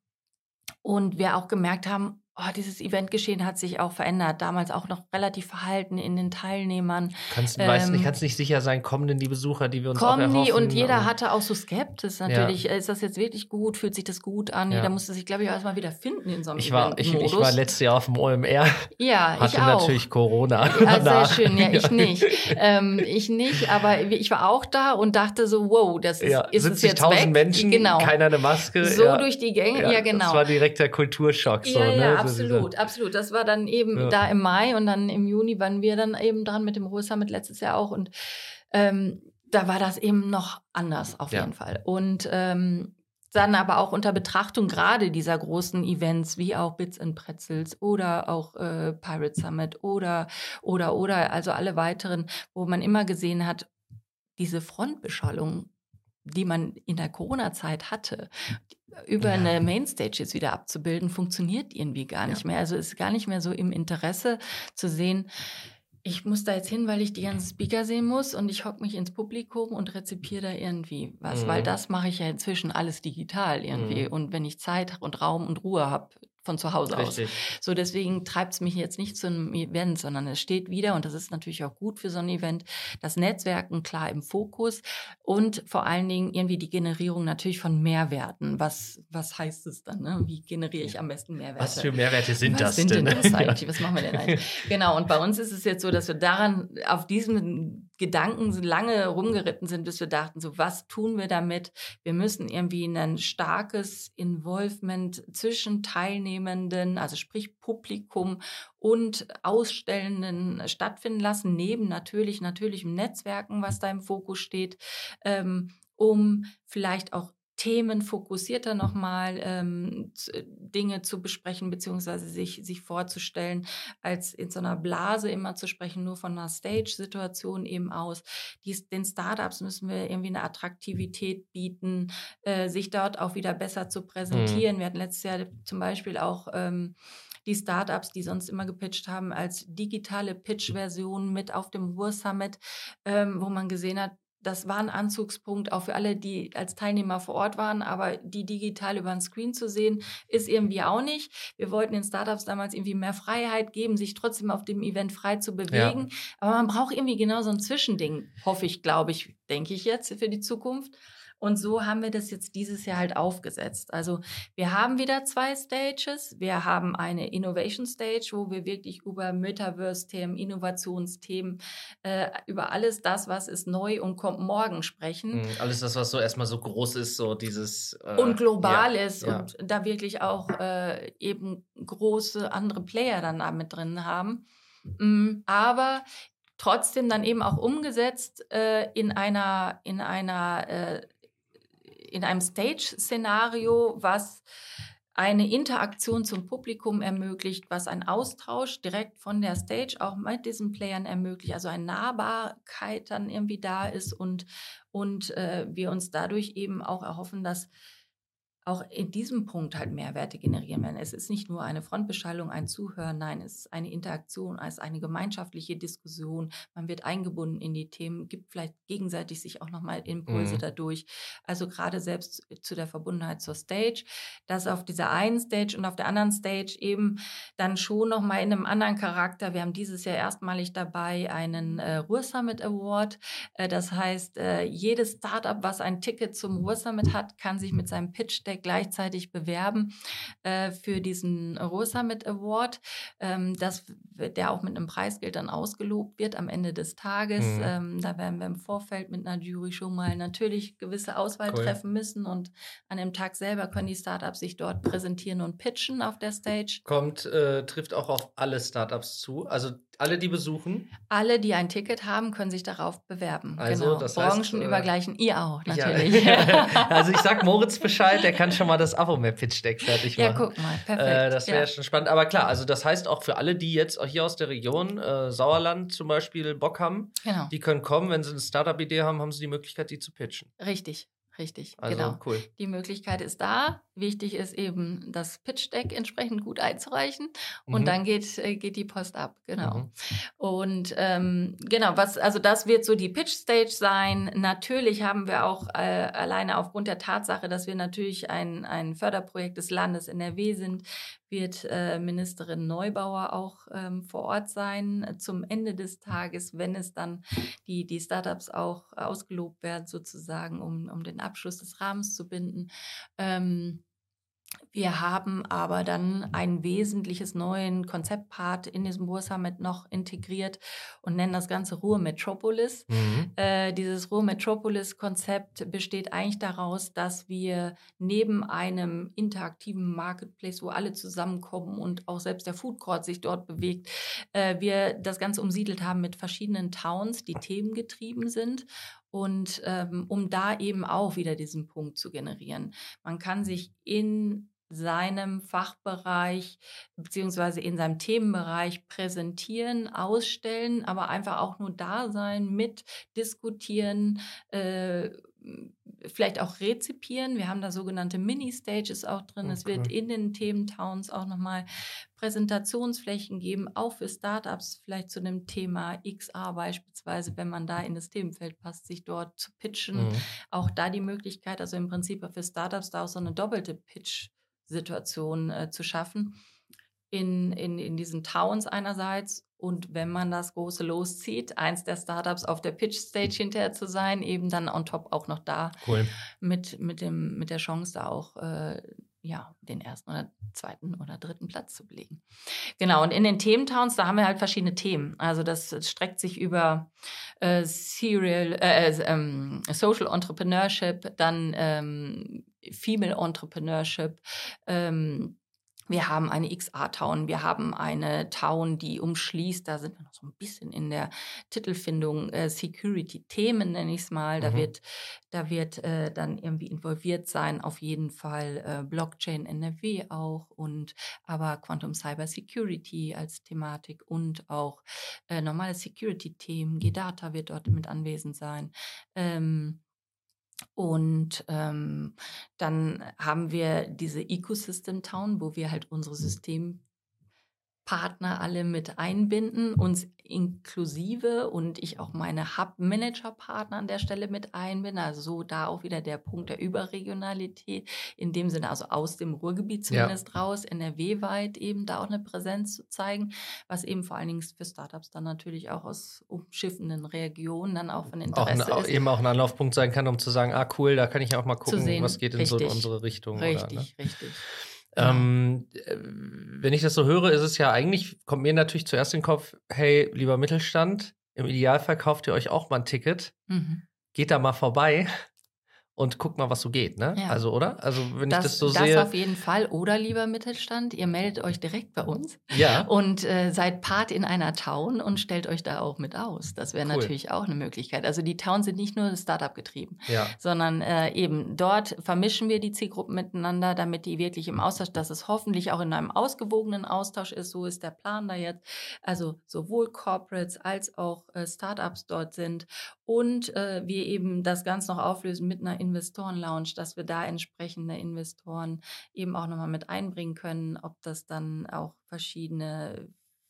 und wir auch gemerkt haben, oh, dieses Eventgeschehen hat sich auch verändert. Damals auch noch relativ verhalten in den Teilnehmern. Kannst, ähm, weißt, ich kann es nicht sicher sein, kommen denn die Besucher, die wir uns auch erhoffen? Kommen die und jeder aber hatte auch so Skepsis natürlich. Ja. Ist das jetzt wirklich gut? Fühlt sich das gut an? Ja. Jeder musste sich, glaube ich, erstmal wieder finden in so einem ich war, ich, ich war letztes Jahr auf dem O M R. Ja, hatte ich auch. natürlich Corona. Ja, sehr schön. Ja, ich nicht. ähm, ich nicht, aber ich war auch da und dachte so, wow, das ist, ja, ist es jetzt siebzigtausend weg? Menschen, genau. keiner eine Maske. So ja. durch die Gänge, ja, ja genau. Das war direkt der Kulturschock. Ja, so, ja, ne? absolut, so absolut. Das war dann eben ja. da im Mai und dann im Juni waren wir dann eben dran mit dem Ruhr-Summit letztes Jahr auch und ähm, da war das eben noch anders auf ja. jeden Fall. Und ähm, dann aber auch unter Betrachtung gerade dieser großen Events wie auch Bits and Pretzels oder auch äh, Pirate Summit oder, oder, oder, also alle weiteren, wo man immer gesehen hat, diese Frontbeschallung, die man in der Corona-Zeit hatte, über ja. eine Mainstage jetzt wieder abzubilden, funktioniert irgendwie gar nicht ja. mehr. Also ist gar nicht mehr so im Interesse zu sehen, ich muss da jetzt hin, weil ich die ganzen Speaker sehen muss und ich hocke mich ins Publikum und rezipiere da irgendwie was, mhm. weil das mache ich ja inzwischen alles digital irgendwie. Mhm. Und wenn ich Zeit und Raum und Ruhe habe, von zu Hause Richtig. aus. So, deswegen treibt es mich jetzt nicht zu einem Event, sondern es steht wieder, und das ist natürlich auch gut für so ein Event, das Netzwerken klar im Fokus und vor allen Dingen irgendwie die Generierung natürlich von Mehrwerten. Was, was heißt es dann? Ne? Wie generiere ich am besten Mehrwerte? Was für Mehrwerte sind was das sind denn? denn das eigentlich? Was machen wir denn eigentlich? Genau, und bei uns ist es jetzt so, dass wir daran, auf diesem Gedanken so lange rumgeritten sind, bis wir dachten, so was tun wir damit? Wir müssen irgendwie ein starkes Involvement zwischen Teilnehmenden, also sprich Publikum und Ausstellenden stattfinden lassen, neben natürlich natürlichem Netzwerken, was da im Fokus steht, ähm, um vielleicht auch themenfokussierter nochmal ähm, z- Dinge zu besprechen, beziehungsweise sich, sich vorzustellen, als in so einer Blase immer zu sprechen, nur von einer Stage-Situation eben aus. Die, den Startups müssen wir irgendwie eine Attraktivität bieten, äh, sich dort auch wieder besser zu präsentieren. Mhm. Wir hatten letztes Jahr zum Beispiel auch ähm, die Startups, die sonst immer gepitcht haben, als digitale Pitch-Version mit auf dem Ruhr Summit, ähm, wo man gesehen hat, das war ein Anzugspunkt auch für alle, die als Teilnehmer vor Ort waren, aber die digital über den Screen zu sehen, ist irgendwie auch nicht. Wir wollten den Startups damals irgendwie mehr Freiheit geben, sich trotzdem auf dem Event frei zu bewegen. Ja. Aber man braucht irgendwie genau so ein Zwischending, hoffe ich, glaube ich, denke ich jetzt für die Zukunft. Und so haben wir das jetzt dieses Jahr halt aufgesetzt. Also wir haben wieder zwei Stages. Wir haben eine Innovation Stage, wo wir wirklich über Metaverse-Themen, Innovationsthemen, äh, über alles das, was ist neu und kommt morgen sprechen. Mhm, alles das, was so erstmal so groß ist, so dieses... Äh, und global ja, ist ja. und da wirklich auch äh, eben große andere Player dann da mit drin haben. Mhm, aber trotzdem dann eben auch umgesetzt äh, in einer, in einer äh, in einem Stage-Szenario, was eine Interaktion zum Publikum ermöglicht, was einen Austausch direkt von der Stage auch mit diesen Playern ermöglicht, also eine Nahbarkeit dann irgendwie da ist und, und äh, wir uns dadurch eben auch erhoffen, dass auch in diesem Punkt halt Mehrwerte generieren werden. Es ist nicht nur eine Frontbeschallung, ein Zuhören, nein, es ist eine Interaktion, es ist eine gemeinschaftliche Diskussion. Man wird eingebunden in die Themen, gibt vielleicht gegenseitig sich auch nochmal Impulse mhm. dadurch. Also gerade selbst zu der Verbundenheit zur Stage, dass auf dieser einen Stage und auf der anderen Stage eben dann schon nochmal in einem anderen Charakter, wir haben dieses Jahr erstmalig dabei einen äh, Ruhr Summit Award. Äh, das heißt, äh, jedes Startup, was ein Ticket zum Ruhr Summit hat, kann sich mit seinem Pitch Deck gleichzeitig bewerben äh, für diesen Ruhr Summit Award, ähm, das, der auch mit einem Preisgeld dann ausgelobt wird am Ende des Tages. Mhm. Ähm, da werden wir im Vorfeld mit einer Jury schon mal natürlich gewisse Auswahl cool. treffen müssen und an dem Tag selber können die Startups sich dort präsentieren und pitchen auf der Stage. Kommt, äh, trifft auch auf alle Startups zu, also alle, die besuchen? Alle, die ein Ticket haben, können sich darauf bewerben. Also, genau. das Branchenübergleichen, äh, ihr auch natürlich. Ja. Also ich sag Moritz Bescheid, der kann schon mal das Abo-Map-Pitch-Deck fertig machen. Ja, guck mal, perfekt. Äh, das wäre ja. schon spannend. Aber klar, also das heißt auch für alle, die jetzt auch hier aus der Region, äh, Sauerland zum Beispiel, Bock haben, genau. die können kommen. Wenn sie eine Startup-Idee haben, haben sie die Möglichkeit, die zu pitchen. Richtig. Richtig, also, genau. Cool. Die Möglichkeit ist da. Wichtig ist eben, das Pitch-Deck entsprechend gut einzureichen und mhm. dann geht, geht die Post ab, genau. Mhm. Und ähm, genau, was, also das wird so die Pitch-Stage sein. Natürlich haben wir auch äh, alleine aufgrund der Tatsache, dass wir natürlich ein, ein Förderprojekt des Landes N R W sind, wird äh, Ministerin Neubauer auch ähm, vor Ort sein äh, zum Ende des Tages, wenn es dann die, die Startups auch ausgelobt werden, sozusagen, um, um den Abschluss des Rahmens zu binden. Ähm, Wir haben aber dann ein wesentliches neuen Konzeptpart in diesem Ruhr Summit noch integriert und nennen das Ganze Ruhr Metropolis. Mhm. Äh, dieses Ruhr Metropolis-Konzept besteht eigentlich daraus, dass wir neben einem interaktiven Marketplace, wo alle zusammenkommen und auch selbst der Food Court sich dort bewegt, äh, wir das Ganze umsiedelt haben mit verschiedenen Towns, die themengetrieben sind. Und ähm, um da eben auch wieder diesen Punkt zu generieren. Man kann sich in seinem Fachbereich beziehungsweise in seinem Themenbereich präsentieren, ausstellen, aber einfach auch nur da sein, mit diskutieren, äh, vielleicht auch rezipieren. Wir haben da sogenannte Mini-Stages auch drin. Okay. Es wird in den Thementowns auch nochmal Präsentationsflächen geben, auch für Startups, vielleicht zu einem Thema X R beispielsweise, wenn man da in das Themenfeld passt, sich dort zu pitchen. Mhm. Auch da die Möglichkeit, also im Prinzip für Startups da auch so eine doppelte Pitch Situation äh, zu schaffen in, in, in diesen Towns einerseits. Und wenn man das Große loszieht, eins der Startups auf der Pitch-Stage hinterher zu sein, eben dann on top auch noch da cool. mit, mit, dem, mit der Chance, da auch äh, ja, den ersten oder zweiten oder dritten Platz zu belegen. Genau, und in den Thementowns, da haben wir halt verschiedene Themen. Also das streckt sich über äh, Serial, äh, ähm, Social Entrepreneurship, dann ähm, Female Entrepreneurship, ähm, wir haben eine X R-Town, wir haben eine Town, die umschließt, da sind wir noch so ein bisschen in der Titelfindung, äh, Security-Themen nenne ich es mal, da Mhm. wird, da wird äh, dann irgendwie involviert sein, auf jeden Fall äh, Blockchain N R W auch und aber Quantum Cyber Security als Thematik und auch äh, normale Security-Themen, G-Data wird dort mit anwesend sein. Ähm, Und ähm, dann haben wir diese Ecosystem Town, wo wir halt unsere Systempartner alle mit einbinden, uns inklusive und ich auch meine Hub-Manager-Partner an der Stelle mit einbinde. Also so da auch wieder der Punkt der Überregionalität, in dem Sinne also aus dem Ruhrgebiet zumindest ja. raus, N R W-weit eben da auch eine Präsenz zu zeigen, was eben vor allen Dingen für Startups dann natürlich auch aus umschiffenden Regionen dann auch von Interesse auch ein, ist. Eben auch ein Anlaufpunkt sein kann, um zu sagen, ah cool, da kann ich auch mal gucken, sehen, was geht in richtig, so in unsere Richtung. Richtig, oder, ne? richtig. Ähm, wenn ich das so höre, ist es ja eigentlich, kommt mir natürlich zuerst in den Kopf, hey, lieber Mittelstand, im Idealfall kauft ihr euch auch mal ein Ticket, Mhm. geht da mal vorbei und guckt mal, was so geht, ne? Ja. Also, oder? Also, wenn das, ich das so das sehe. Das auf jeden Fall. Oder, lieber Mittelstand, ihr meldet euch direkt bei uns. Ja. Und äh, seid Part in einer Town und stellt euch da auch mit aus. Das wäre Cool. natürlich auch eine Möglichkeit. Also die Towns sind nicht nur Startup getrieben, Ja. sondern äh, eben dort vermischen wir die Zielgruppen miteinander, damit die wirklich im Austausch, dass es hoffentlich auch in einem ausgewogenen Austausch ist. So ist der Plan da jetzt. Also sowohl Corporates als auch äh, Startups dort sind. Und äh, wir eben das Ganze noch auflösen mit einer Investoren-Lounge, dass wir da entsprechende Investoren eben auch nochmal mit einbringen können, ob das dann auch verschiedene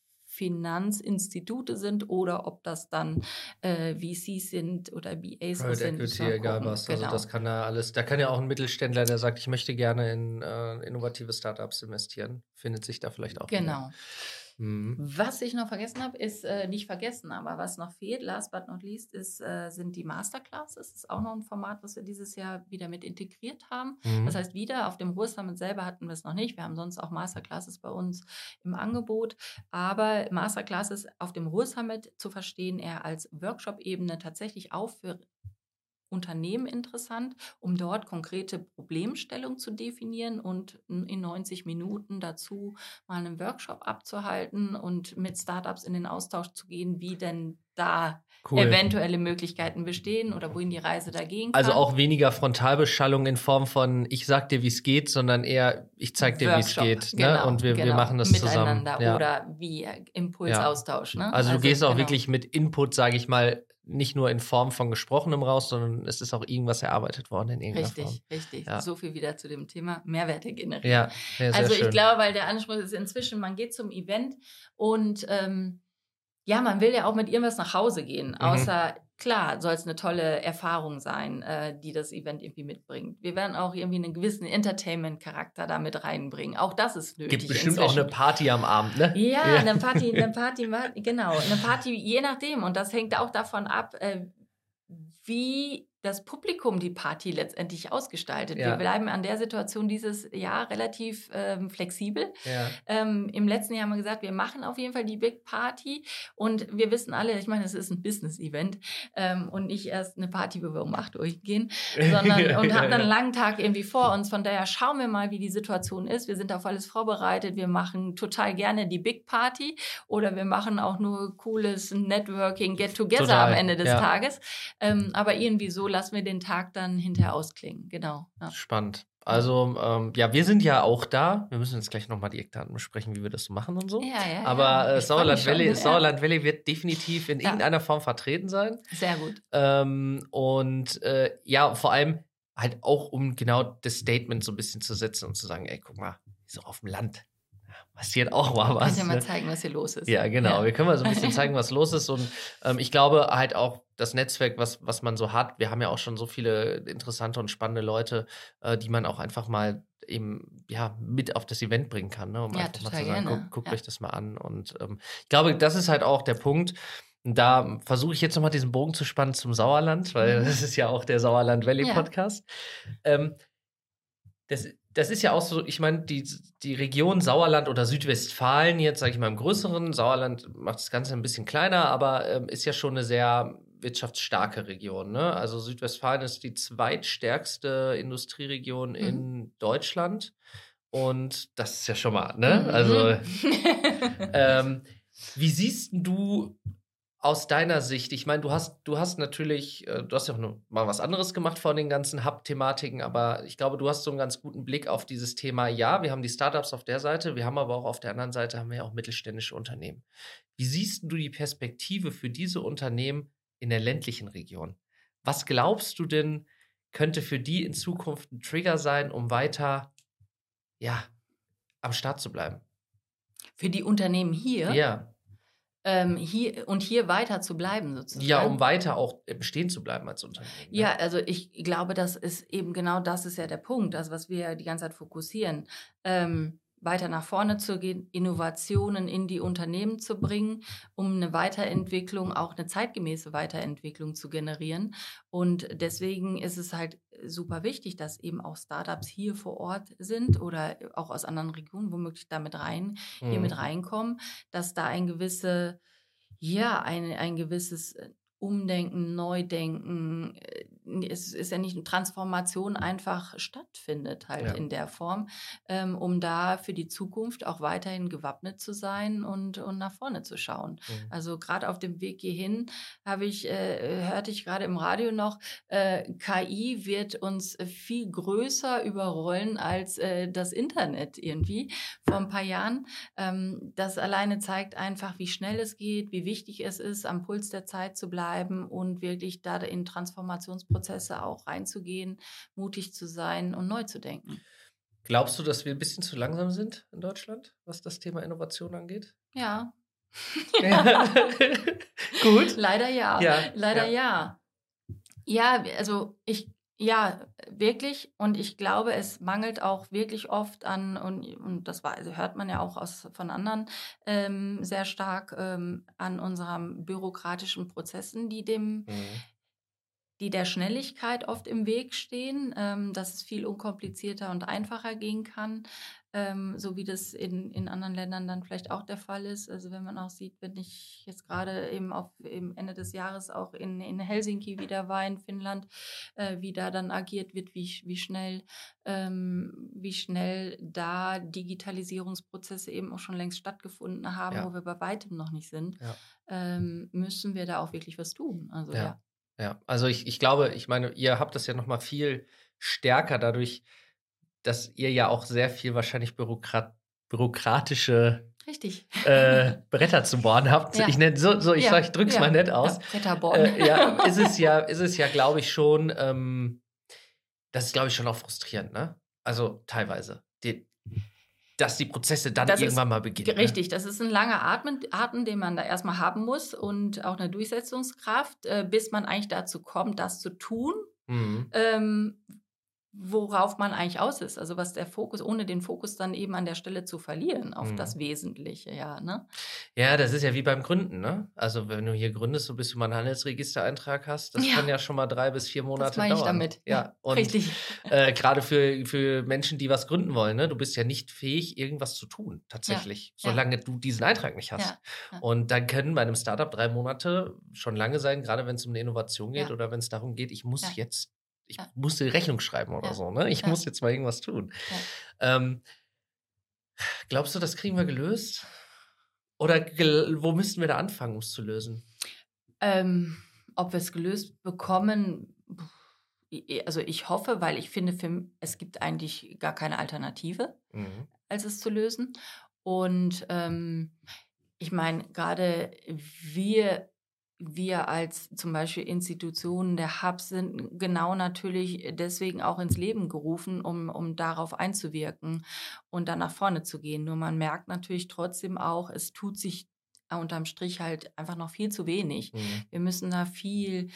Finanzinstitute sind oder ob das dann äh, V Cs sind oder V As Private sind. Equity, egal was. Genau. Also das kann ja alles, da kann ja auch ein Mittelständler, der sagt, ich möchte gerne in äh, innovative Startups investieren, findet sich da vielleicht auch. Genau. Wieder. Mhm. Was ich noch vergessen habe, ist äh, nicht vergessen, aber was noch fehlt, last but not least, ist, äh, sind die Masterclasses. Das ist auch noch ein Format, was wir dieses Jahr wieder mit integriert haben. Mhm. Das heißt, wieder auf dem Ruhr-Summit selber hatten wir es noch nicht. Wir haben sonst auch Masterclasses bei uns im Angebot. Aber Masterclasses auf dem Ruhr-Summit zu verstehen, eher als Workshop-Ebene tatsächlich auch für Unternehmen interessant, um dort konkrete Problemstellungen zu definieren und in neunzig Minuten dazu mal einen Workshop abzuhalten und mit Startups in den Austausch zu gehen, wie denn da cool. eventuelle Möglichkeiten bestehen oder wohin die Reise da gehen kann. Also auch weniger Frontalbeschallung in Form von ich sag dir, wie es geht, sondern eher ich zeig dir, wie es geht. Genau, ne? Und wir, genau. wir machen das zusammen. Ja. Oder wie Impulsaustausch. Ja. Ne? Also, also du gehst auch genau. wirklich mit Input, sage ich mal, nicht nur in Form von Gesprochenem raus, sondern es ist auch irgendwas erarbeitet worden in irgendeiner richtig, Form. Richtig, richtig. Ja. So viel wieder zu dem Thema Mehrwerte generieren. Ja, ja, sehr also ich schön. glaube, weil der Anspruch ist inzwischen, man geht zum Event und ähm, ja, man will ja auch mit irgendwas nach Hause gehen, außer, mhm. klar, soll es eine tolle Erfahrung sein, äh, die das Event irgendwie mitbringt. Wir werden auch irgendwie einen gewissen Entertainment-Charakter da mit reinbringen. Auch das ist nötig. Gibt bestimmt inzwischen. auch eine Party am Abend, ne? Ja, ja. eine Party, eine Party, genau, eine Party, je nachdem. Und das hängt auch davon ab, äh, wie das Publikum die Party letztendlich ausgestaltet. Ja. Wir bleiben an der Situation dieses Jahr relativ ähm, flexibel. Ja. Ähm, Im letzten Jahr haben wir gesagt, wir machen auf jeden Fall die Big Party und wir wissen alle, ich meine, es ist ein Business-Event ähm, und nicht erst eine Party, wo wir um acht Uhr gehen, sondern ja, und ja, haben dann ja. einen langen Tag irgendwie vor uns. Von daher schauen wir mal, wie die Situation ist. Wir sind auf alles vorbereitet. Wir machen total gerne die Big Party oder wir machen auch nur cooles Networking, Get-Together Total. am Ende des ja. Tages. Ähm, aber irgendwie so lassen wir den Tag dann hinterher ausklingen. Genau. Ja. Spannend. Also, ähm, ja, wir sind ja auch da. Wir müssen jetzt gleich nochmal die Eckdaten besprechen, wie wir das so machen und so. Ja, ja, Aber ja. äh, Sauerland, Valley, schon, Sauerland Valley wird definitiv in ja. irgendeiner Form vertreten sein. Sehr gut. Ähm, und äh, ja, vor allem halt auch, um genau das Statement so ein bisschen zu setzen und zu sagen, ey, guck mal, so auf dem Land passiert auch mal was. Kannst ja mal ne? zeigen, was hier los ist. Ja, genau. Ja. Wir können mal so ein bisschen zeigen, was los ist. Und ähm, ich glaube halt auch, das Netzwerk, was, was man so hat, wir haben ja auch schon so viele interessante und spannende Leute, äh, die man auch einfach mal eben ja mit auf das Event bringen kann, ne? Um Ja, einfach mal total zu sagen, gerne. guck, guckt Ja. euch das mal an. Und ähm, ich glaube, das ist halt auch der Punkt. Da versuche ich jetzt nochmal diesen Bogen zu spannen zum Sauerland, weil Mhm. das ist ja auch der Sauerland Valley Ja. Podcast. Ähm, das, das ist ja auch so, ich meine, die, die Region Sauerland oder Südwestfalen, jetzt sage ich mal im größeren, Sauerland macht das Ganze ein bisschen kleiner, aber ähm, ist ja schon eine sehr wirtschaftsstarke Region, ne? Also Südwestfalen ist die zweitstärkste Industrieregion Mhm. in Deutschland und das ist ja schon mal, ne? Also Mhm. ähm, wie siehst denn du aus deiner Sicht, ich meine, du hast, du hast natürlich, äh, du hast ja auch noch mal was anderes gemacht von den ganzen Hub-Thematiken, aber ich glaube, du hast so einen ganz guten Blick auf dieses Thema. Ja, wir haben die Startups auf der Seite, wir haben aber auch auf der anderen Seite haben wir ja auch mittelständische Unternehmen. Wie siehst du die Perspektive für diese Unternehmen in der ländlichen Region? Was glaubst du denn, könnte für die in Zukunft ein Trigger sein, um weiter, ja, am Start zu bleiben? Für die Unternehmen hier, Ja. ähm, hier und hier weiter zu bleiben sozusagen. Ja, um weiter auch äh, bestehen zu bleiben als Unternehmen. Ne? Ja, also ich glaube, das ist eben genau das ist ja der Punkt, das, was wir die ganze Zeit fokussieren. Ähm, weiter nach vorne zu gehen, Innovationen in die Unternehmen zu bringen, um eine Weiterentwicklung, auch eine zeitgemäße Weiterentwicklung zu generieren. Und deswegen ist es halt super wichtig, dass eben auch Startups hier vor Ort sind oder auch aus anderen Regionen womöglich damit rein, hier Mhm. mit reinkommen, dass da ein gewisse, ja, ein, ein gewisses Umdenken, Neudenken, äh, es ist ja nicht eine Transformation einfach stattfindet halt Ja. in der Form, ähm, um da für die Zukunft auch weiterhin gewappnet zu sein und, und nach vorne zu schauen. Mhm. Also gerade auf dem Weg hierhin habe ich, äh, hörte ich gerade im Radio noch, äh, K I wird uns viel größer überrollen als äh, das Internet irgendwie vor ein paar Jahren. Ähm, das alleine zeigt einfach, wie schnell es geht, wie wichtig es ist, am Puls der Zeit zu bleiben und wirklich da in Transformationsprozesse auch reinzugehen, mutig zu sein und neu zu denken. Glaubst du, dass wir ein bisschen zu langsam sind in Deutschland, was das Thema Innovation angeht? Ja. Ja. Gut. Leider ja. Ja, Leider ja. ja. Ja, also ich, ja, wirklich. Und ich glaube, es mangelt auch wirklich oft an, und, und das war, also hört man ja auch aus, von anderen ähm, sehr stark, ähm, an unseren bürokratischen Prozessen, die dem, Mhm. die der Schnelligkeit oft im Weg stehen, ähm, dass es viel unkomplizierter und einfacher gehen kann, ähm, so wie das in, in anderen Ländern dann vielleicht auch der Fall ist. Also wenn man auch sieht, wenn ich jetzt gerade eben auf im Ende des Jahres auch in, in Helsinki wieder war, in Finnland, äh, wie da dann agiert wird, wie, wie schnell, ähm, wie schnell da Digitalisierungsprozesse eben auch schon längst stattgefunden haben, Ja. wo wir bei weitem noch nicht sind, Ja. ähm, müssen wir da auch wirklich was tun. Also Ja. ja. Ja, also ich, ich glaube, ich meine, ihr habt das ja noch mal viel stärker dadurch, dass ihr ja auch sehr viel wahrscheinlich Bürokrat bürokratische Richtig. äh, Bretter zu bohren habt. Ja. Ich nenne so, so ich Ja, sag, ich drück's ja, mal nett aus. Ja, Bretterbohren. Äh, ja, ist es ja, ist es ja, glaube ich, schon, ähm, das ist, glaube ich, schon auch frustrierend, ne? Also teilweise. Die, dass die Prozesse dann Das irgendwann ist mal beginnen. Richtig, ne? das ist ein langer Atem, Atem, den man da erstmal haben muss und auch eine Durchsetzungskraft, äh, bis man eigentlich dazu kommt, das zu tun, Mhm. ähm, worauf man eigentlich aus ist. Also was der Fokus, ohne den Fokus dann eben an der Stelle zu verlieren auf Mhm. das Wesentliche, ja, ne? Ja, das ist ja wie beim Gründen, ne? Also wenn du hier gründest, so bis du mal einen Handelsregistereintrag hast, das Ja. kann ja schon mal drei bis vier Das Monate meine ich dauern. damit. Ja, und Richtig. äh, gerade für, für Menschen, die was gründen wollen, ne? Du bist ja nicht fähig, irgendwas zu tun, tatsächlich, Ja. solange du diesen Eintrag nicht hast. Ja. Ja. Und dann können bei einem Startup drei Monate schon lange sein, gerade wenn es um eine Innovation geht Ja. oder wenn es darum geht, ich muss Ja. jetzt, ich Ja. muss die Rechnung schreiben oder Ja. so, ne? Ich Ja. muss jetzt mal irgendwas tun. Ähm, glaubst du, das kriegen wir gelöst? Oder gel wo müssten wir da anfangen, um es zu lösen? Ähm, ob wir es gelöst bekommen, also ich hoffe, weil ich finde, für, es gibt eigentlich gar keine Alternative, Mhm. als es zu lösen. Und ähm, ich meine, gerade wir, wir als zum Beispiel Institutionen der Hubs sind genau natürlich deswegen auch ins Leben gerufen, um, um darauf einzuwirken und dann nach vorne zu gehen. Nur man merkt natürlich trotzdem auch, es tut sich unterm Strich halt einfach noch viel zu wenig. Mhm. Wir müssen da viel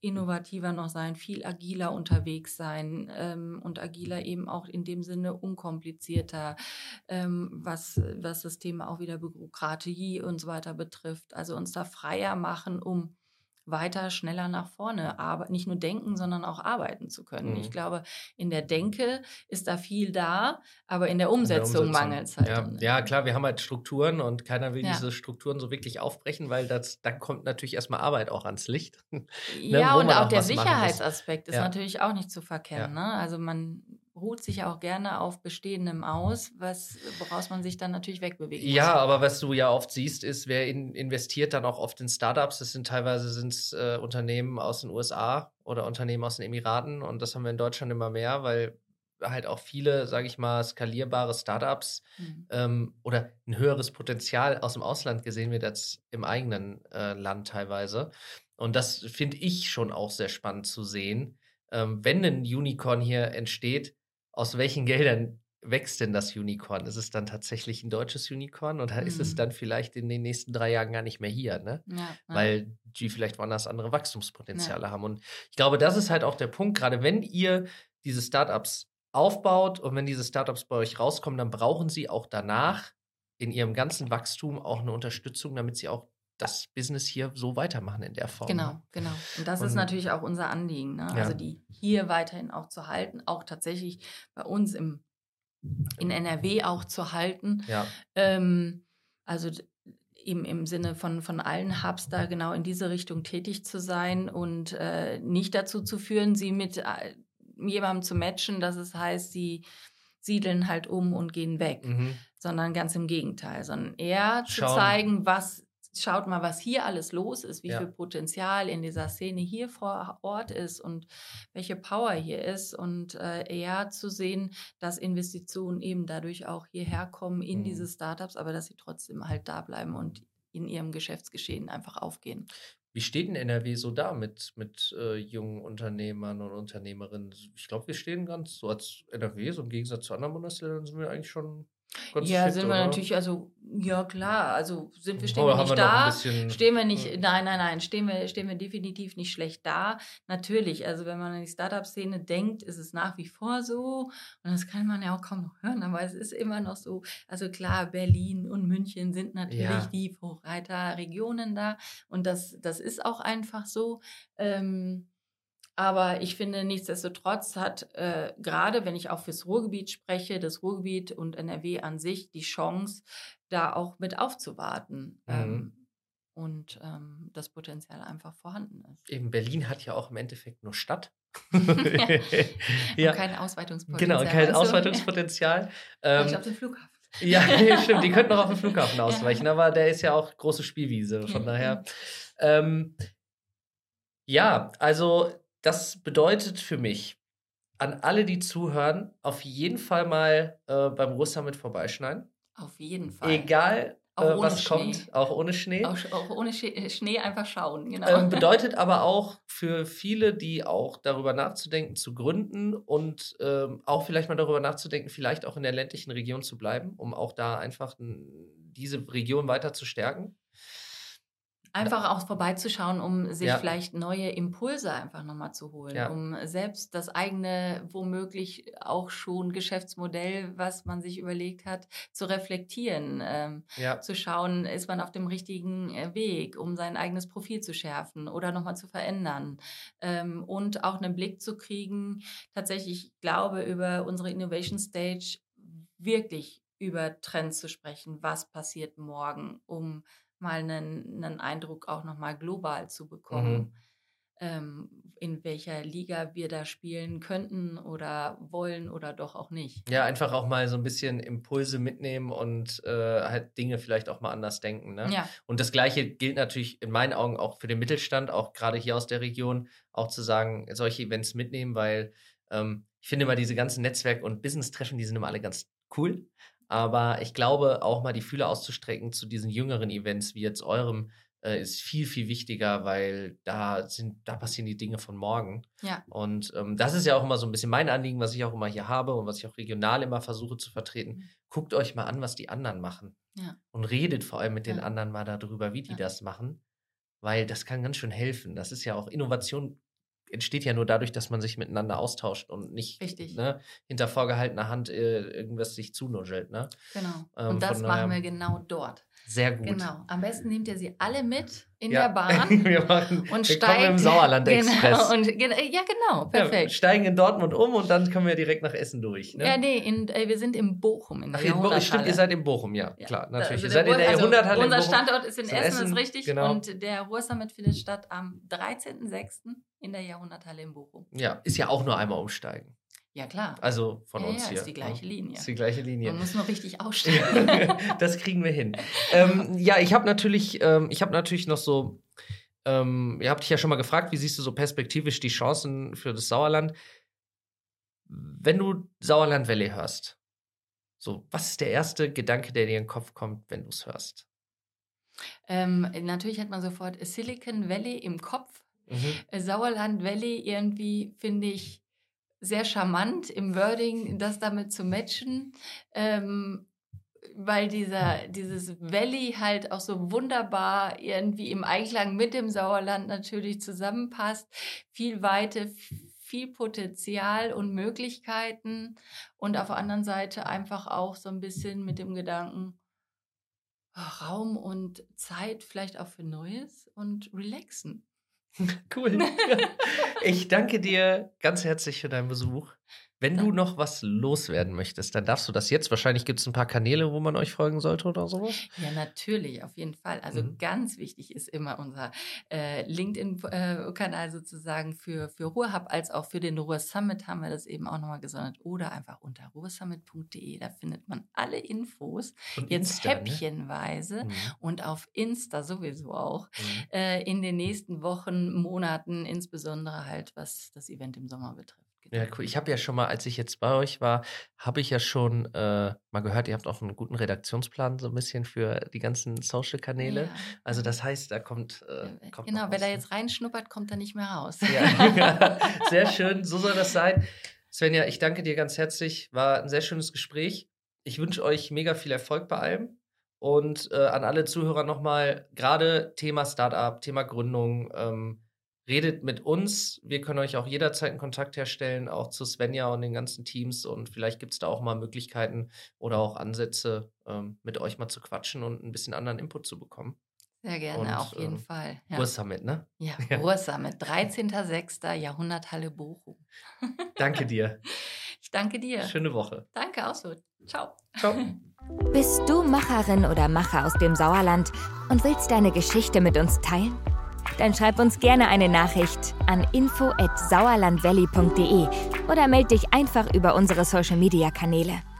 innovativer noch sein, viel agiler unterwegs sein ähm, und agiler eben auch in dem Sinne unkomplizierter, ähm, was, was das Thema auch wieder Bürokratie und so weiter betrifft. Also uns da freier machen, um weiter, schneller nach vorne arbeiten, nicht nur denken, sondern auch arbeiten zu können. Mhm. Ich glaube, in der Denke ist da viel da, aber in der Umsetzung, Umsetzung. mangelt es halt. Ja. dann. ja, klar, wir haben halt Strukturen und keiner will Ja. diese Strukturen so wirklich aufbrechen, weil das, dann kommt natürlich erstmal Arbeit auch ans Licht. Ja, wo und man auch auch der was machen muss. Sicherheitsaspekt ist Ja. natürlich auch nicht zu verkennen. Ja. Ne? Also man ruht sich auch gerne auf Bestehendem aus, was, woraus man sich dann natürlich wegbewegen muss. Ja, aber was du ja oft siehst, ist, wer in, investiert dann auch oft in Startups. Das sind teilweise sind's, äh, Unternehmen aus den U S A oder Unternehmen aus den Emiraten. Und das haben wir in Deutschland immer mehr, weil halt auch viele, sage ich mal, skalierbare Startups Mhm. ähm, oder ein höheres Potenzial aus dem Ausland gesehen wird als im eigenen äh, Land teilweise. Und das finde ich schon auch sehr spannend zu sehen. Ähm, wenn ein Unicorn hier entsteht, aus welchen Geldern wächst denn das Unicorn? Ist es dann tatsächlich ein deutsches Unicorn oder ist es Mhm. dann vielleicht in den nächsten drei Jahren gar nicht mehr hier, ne? Ja, ja. Weil die vielleicht woanders andere Wachstumspotenziale haben. Und ich glaube, das ist halt auch der Punkt, gerade wenn ihr diese Startups aufbaut und wenn diese Startups bei euch rauskommen, dann brauchen sie auch danach in ihrem ganzen Wachstum auch eine Unterstützung, damit sie auch das Business hier so weitermachen in der Form. Genau, ne? genau. Und das Und- ist natürlich auch unser Anliegen, ne? Ja. Also die hier weiterhin auch zu halten, auch tatsächlich bei uns im, in N R W auch zu halten. Ja, Ähm, also d- im, im Sinne von, von allen Hubs da genau in diese Richtung tätig zu sein und äh, nicht dazu zu führen, sie mit äh, jemandem zu matchen, dass es heißt, sie siedeln halt um und gehen weg, mhm. sondern ganz im Gegenteil, sondern eher zu Schauen. zeigen, was, schaut mal, was hier alles los ist, wie Ja. viel Potenzial in dieser Szene hier vor Ort ist und welche Power hier ist und äh, eher zu sehen, dass Investitionen eben dadurch auch hierher kommen in Mhm. diese Startups, aber dass sie trotzdem halt da bleiben und in ihrem Geschäftsgeschehen einfach aufgehen. Wie steht denn N R W so da mit, mit äh, jungen Unternehmern und Unternehmerinnen? Ich glaube, wir stehen ganz so als N R W, so im Gegensatz zu anderen Bundesländern, sind wir eigentlich schon ganz Ja, fit, sind wir oder? natürlich, also, ja klar, also sind wir, stehen Oder wir haben nicht wir noch ein da, bisschen- stehen wir nicht, Mhm. nein, nein, nein, stehen wir, stehen wir definitiv nicht schlecht da. Natürlich, also wenn man an die Startup-Szene denkt, ist es nach wie vor so und das kann man ja auch kaum noch hören, aber es ist immer noch so, also klar, Berlin und München sind natürlich Ja. die Vorreiterregionen da und das, das ist auch einfach so. Ähm, Aber ich finde, nichtsdestotrotz hat äh, gerade, wenn ich auch fürs Ruhrgebiet spreche, das Ruhrgebiet und N R W an sich die Chance, da auch mit aufzuwarten. Mhm. Ähm, und ähm, das Potenzial einfach vorhanden ist. Eben, Berlin hat ja auch im Endeffekt nur Stadt. Und kein Ausweitungspotenzial. Genau, kein weißt du? Ausweitungspotenzial. Ja, Ähm, ich glaube, den Flughafen. Ja, stimmt, die könnten noch auf den Flughafen ausweichen, aber der ist ja auch große Spielwiese, von daher. Ähm, ja, also das bedeutet für mich, an alle, die zuhören, auf jeden Fall mal äh, beim Ruhrsummit vorbeischneiden. Auf jeden Fall. Egal, Auch äh, ohne was Schnee. kommt, auch ohne Schnee. Auch, auch ohne Sch- Schnee einfach schauen, genau. Ähm, bedeutet aber auch für viele, die auch darüber nachzudenken, zu gründen und ähm, auch vielleicht mal darüber nachzudenken, vielleicht auch in der ländlichen Region zu bleiben, um auch da einfach n- diese Region weiter zu stärken. Einfach auch vorbeizuschauen, um sich Ja. vielleicht neue Impulse einfach nochmal zu holen, Ja. um selbst das eigene, womöglich auch schon Geschäftsmodell, was man sich überlegt hat, zu reflektieren, ähm, Ja, zu schauen, ist man auf dem richtigen äh, Weg, um sein eigenes Profil zu schärfen oder nochmal zu verändern ähm, und auch einen Blick zu kriegen, tatsächlich, ich glaube, über unsere Innovation Stage wirklich über Trends zu sprechen, was passiert morgen, um mal einen, einen Eindruck auch nochmal global zu bekommen, Mhm. ähm, in welcher Liga wir da spielen könnten oder wollen oder doch auch nicht. ja, einfach auch mal so ein bisschen Impulse mitnehmen und äh, halt Dinge vielleicht auch mal anders denken. Ne? Ja, Und das Gleiche gilt natürlich in meinen Augen auch für den Mittelstand, auch gerade hier aus der Region, auch zu sagen, solche Events mitnehmen, weil ähm, ich finde immer diese ganzen Netzwerk- und Business-Treffen, die sind immer alle ganz cool. Aber ich glaube, auch mal die Fühler auszustrecken zu diesen jüngeren Events wie jetzt eurem, äh, ist viel, viel wichtiger, weil da sind, da passieren die Dinge von morgen. ja, Und ähm, das ist ja auch immer so ein bisschen mein Anliegen, was ich auch immer hier habe und was ich auch regional immer versuche zu vertreten. Guckt euch mal an, was die anderen machen. ja. Und redet vor allem mit den Ja. anderen mal darüber, wie die Ja. das machen. Weil das kann ganz schön helfen. Das ist ja auch, Innovation entsteht ja nur dadurch, dass man sich miteinander austauscht und nicht ne, hinter vorgehaltener Hand äh, irgendwas sich zunuschelt. Ne? Genau. Ähm, und das von, machen äh, wir genau dort. Sehr gut. Genau. Am besten nehmt ihr sie alle mit in ja. der Bahn wir machen, und wir steigen im Sauerland-Express. Genau, und, ja, genau, perfekt. Ja, steigen in Dortmund um und dann kommen wir direkt nach Essen durch. Ne? Ja, nee, in, äh, wir sind in Bochum, in der Ach, Jahrhunderthalle. Stimmt, ihr seid in Bochum, ja, ja klar, natürlich. Also ihr seid in der also Jahrhunderthalle Unser in Bochum. Standort ist in Essen, Essen, ist richtig. Genau. Und der Ruhr-Summit findet statt am dreizehnten sechsten in der Jahrhunderthalle in Bochum. Ja, ist ja auch nur einmal umsteigen. Ja, klar. Also von ja, uns ja, hier. ist die gleiche Linie. Ist die gleiche Linie. Man muss nur richtig aussteigen. Das kriegen wir hin. ähm, ja, ich habe natürlich, ähm, ich habe natürlich noch so, ähm, ihr habt dich ja schon mal gefragt, wie siehst du so perspektivisch die Chancen für das Sauerland? Wenn du Sauerland Valley hörst, so, was ist der erste Gedanke, der dir in den Kopf kommt, wenn du es hörst? Ähm, natürlich hat man sofort Silicon Valley im Kopf. Mhm. Sauerland Valley irgendwie finde ich sehr charmant im Wording, das damit zu matchen, ähm, weil dieser, dieses Valley halt auch so wunderbar irgendwie im Einklang mit dem Sauerland natürlich zusammenpasst. Viel Weite, viel Potenzial und Möglichkeiten und auf der anderen Seite einfach auch so ein bisschen mit dem Gedanken, Raum und Zeit vielleicht auch für Neues und Relaxen. Cool. Ich danke dir ganz herzlich für deinen Besuch. Wenn du noch was loswerden möchtest, dann darfst du das jetzt. Wahrscheinlich gibt es ein paar Kanäle, wo man euch folgen sollte oder sowas. Ja, natürlich, auf jeden Fall. Also mhm. ganz wichtig ist immer unser äh, LinkedIn-Kanal sozusagen für, für Ruhrhub, als auch für den Ruhr Summit haben wir das eben auch nochmal gesondert. Oder einfach unter ruhrsummit punkt de, da findet man alle Infos, und jetzt Insta, häppchenweise, ne? mhm. und auf Insta sowieso auch, mhm. äh, in den nächsten Wochen, Monaten, insbesondere halt, was das Event im Sommer betrifft. Ja, cool. Ich habe ja schon mal, als ich jetzt bei euch war, habe ich ja schon äh, mal gehört, ihr habt auch einen guten Redaktionsplan so ein bisschen für die ganzen Social-Kanäle. Ja. Also das heißt, da kommt, äh, kommt Genau, wer da jetzt reinschnuppert, kommt da nicht mehr raus. Ja. Sehr schön, so soll das sein. Svenja, ich danke dir ganz herzlich. War ein sehr schönes Gespräch. Ich wünsche euch mega viel Erfolg bei allem. Und äh, an alle Zuhörer nochmal, gerade Thema Startup, Thema Gründung, ähm, redet mit uns. Wir können euch auch jederzeit einen Kontakt herstellen, auch zu Svenja und den ganzen Teams. Und vielleicht gibt es da auch mal Möglichkeiten oder auch Ansätze, ähm, mit euch mal zu quatschen und ein bisschen anderen Input zu bekommen. Sehr gerne, und, auf jeden ähm, Fall. Ja. Ruhr-Summit, ne? Ja, ja. Ruhr-Summit, dreizehnten sechsten Jahrhunderthalle Bochum. Danke dir. Ich danke dir. Schöne Woche. Danke, auch so. Ciao. Ciao. Bist du Macherin oder Macher aus dem Sauerland und willst deine Geschichte mit uns teilen? Dann schreib uns gerne eine Nachricht an info at sauerlandvalley punkt de oder melde dich einfach über unsere Social-Media-Kanäle.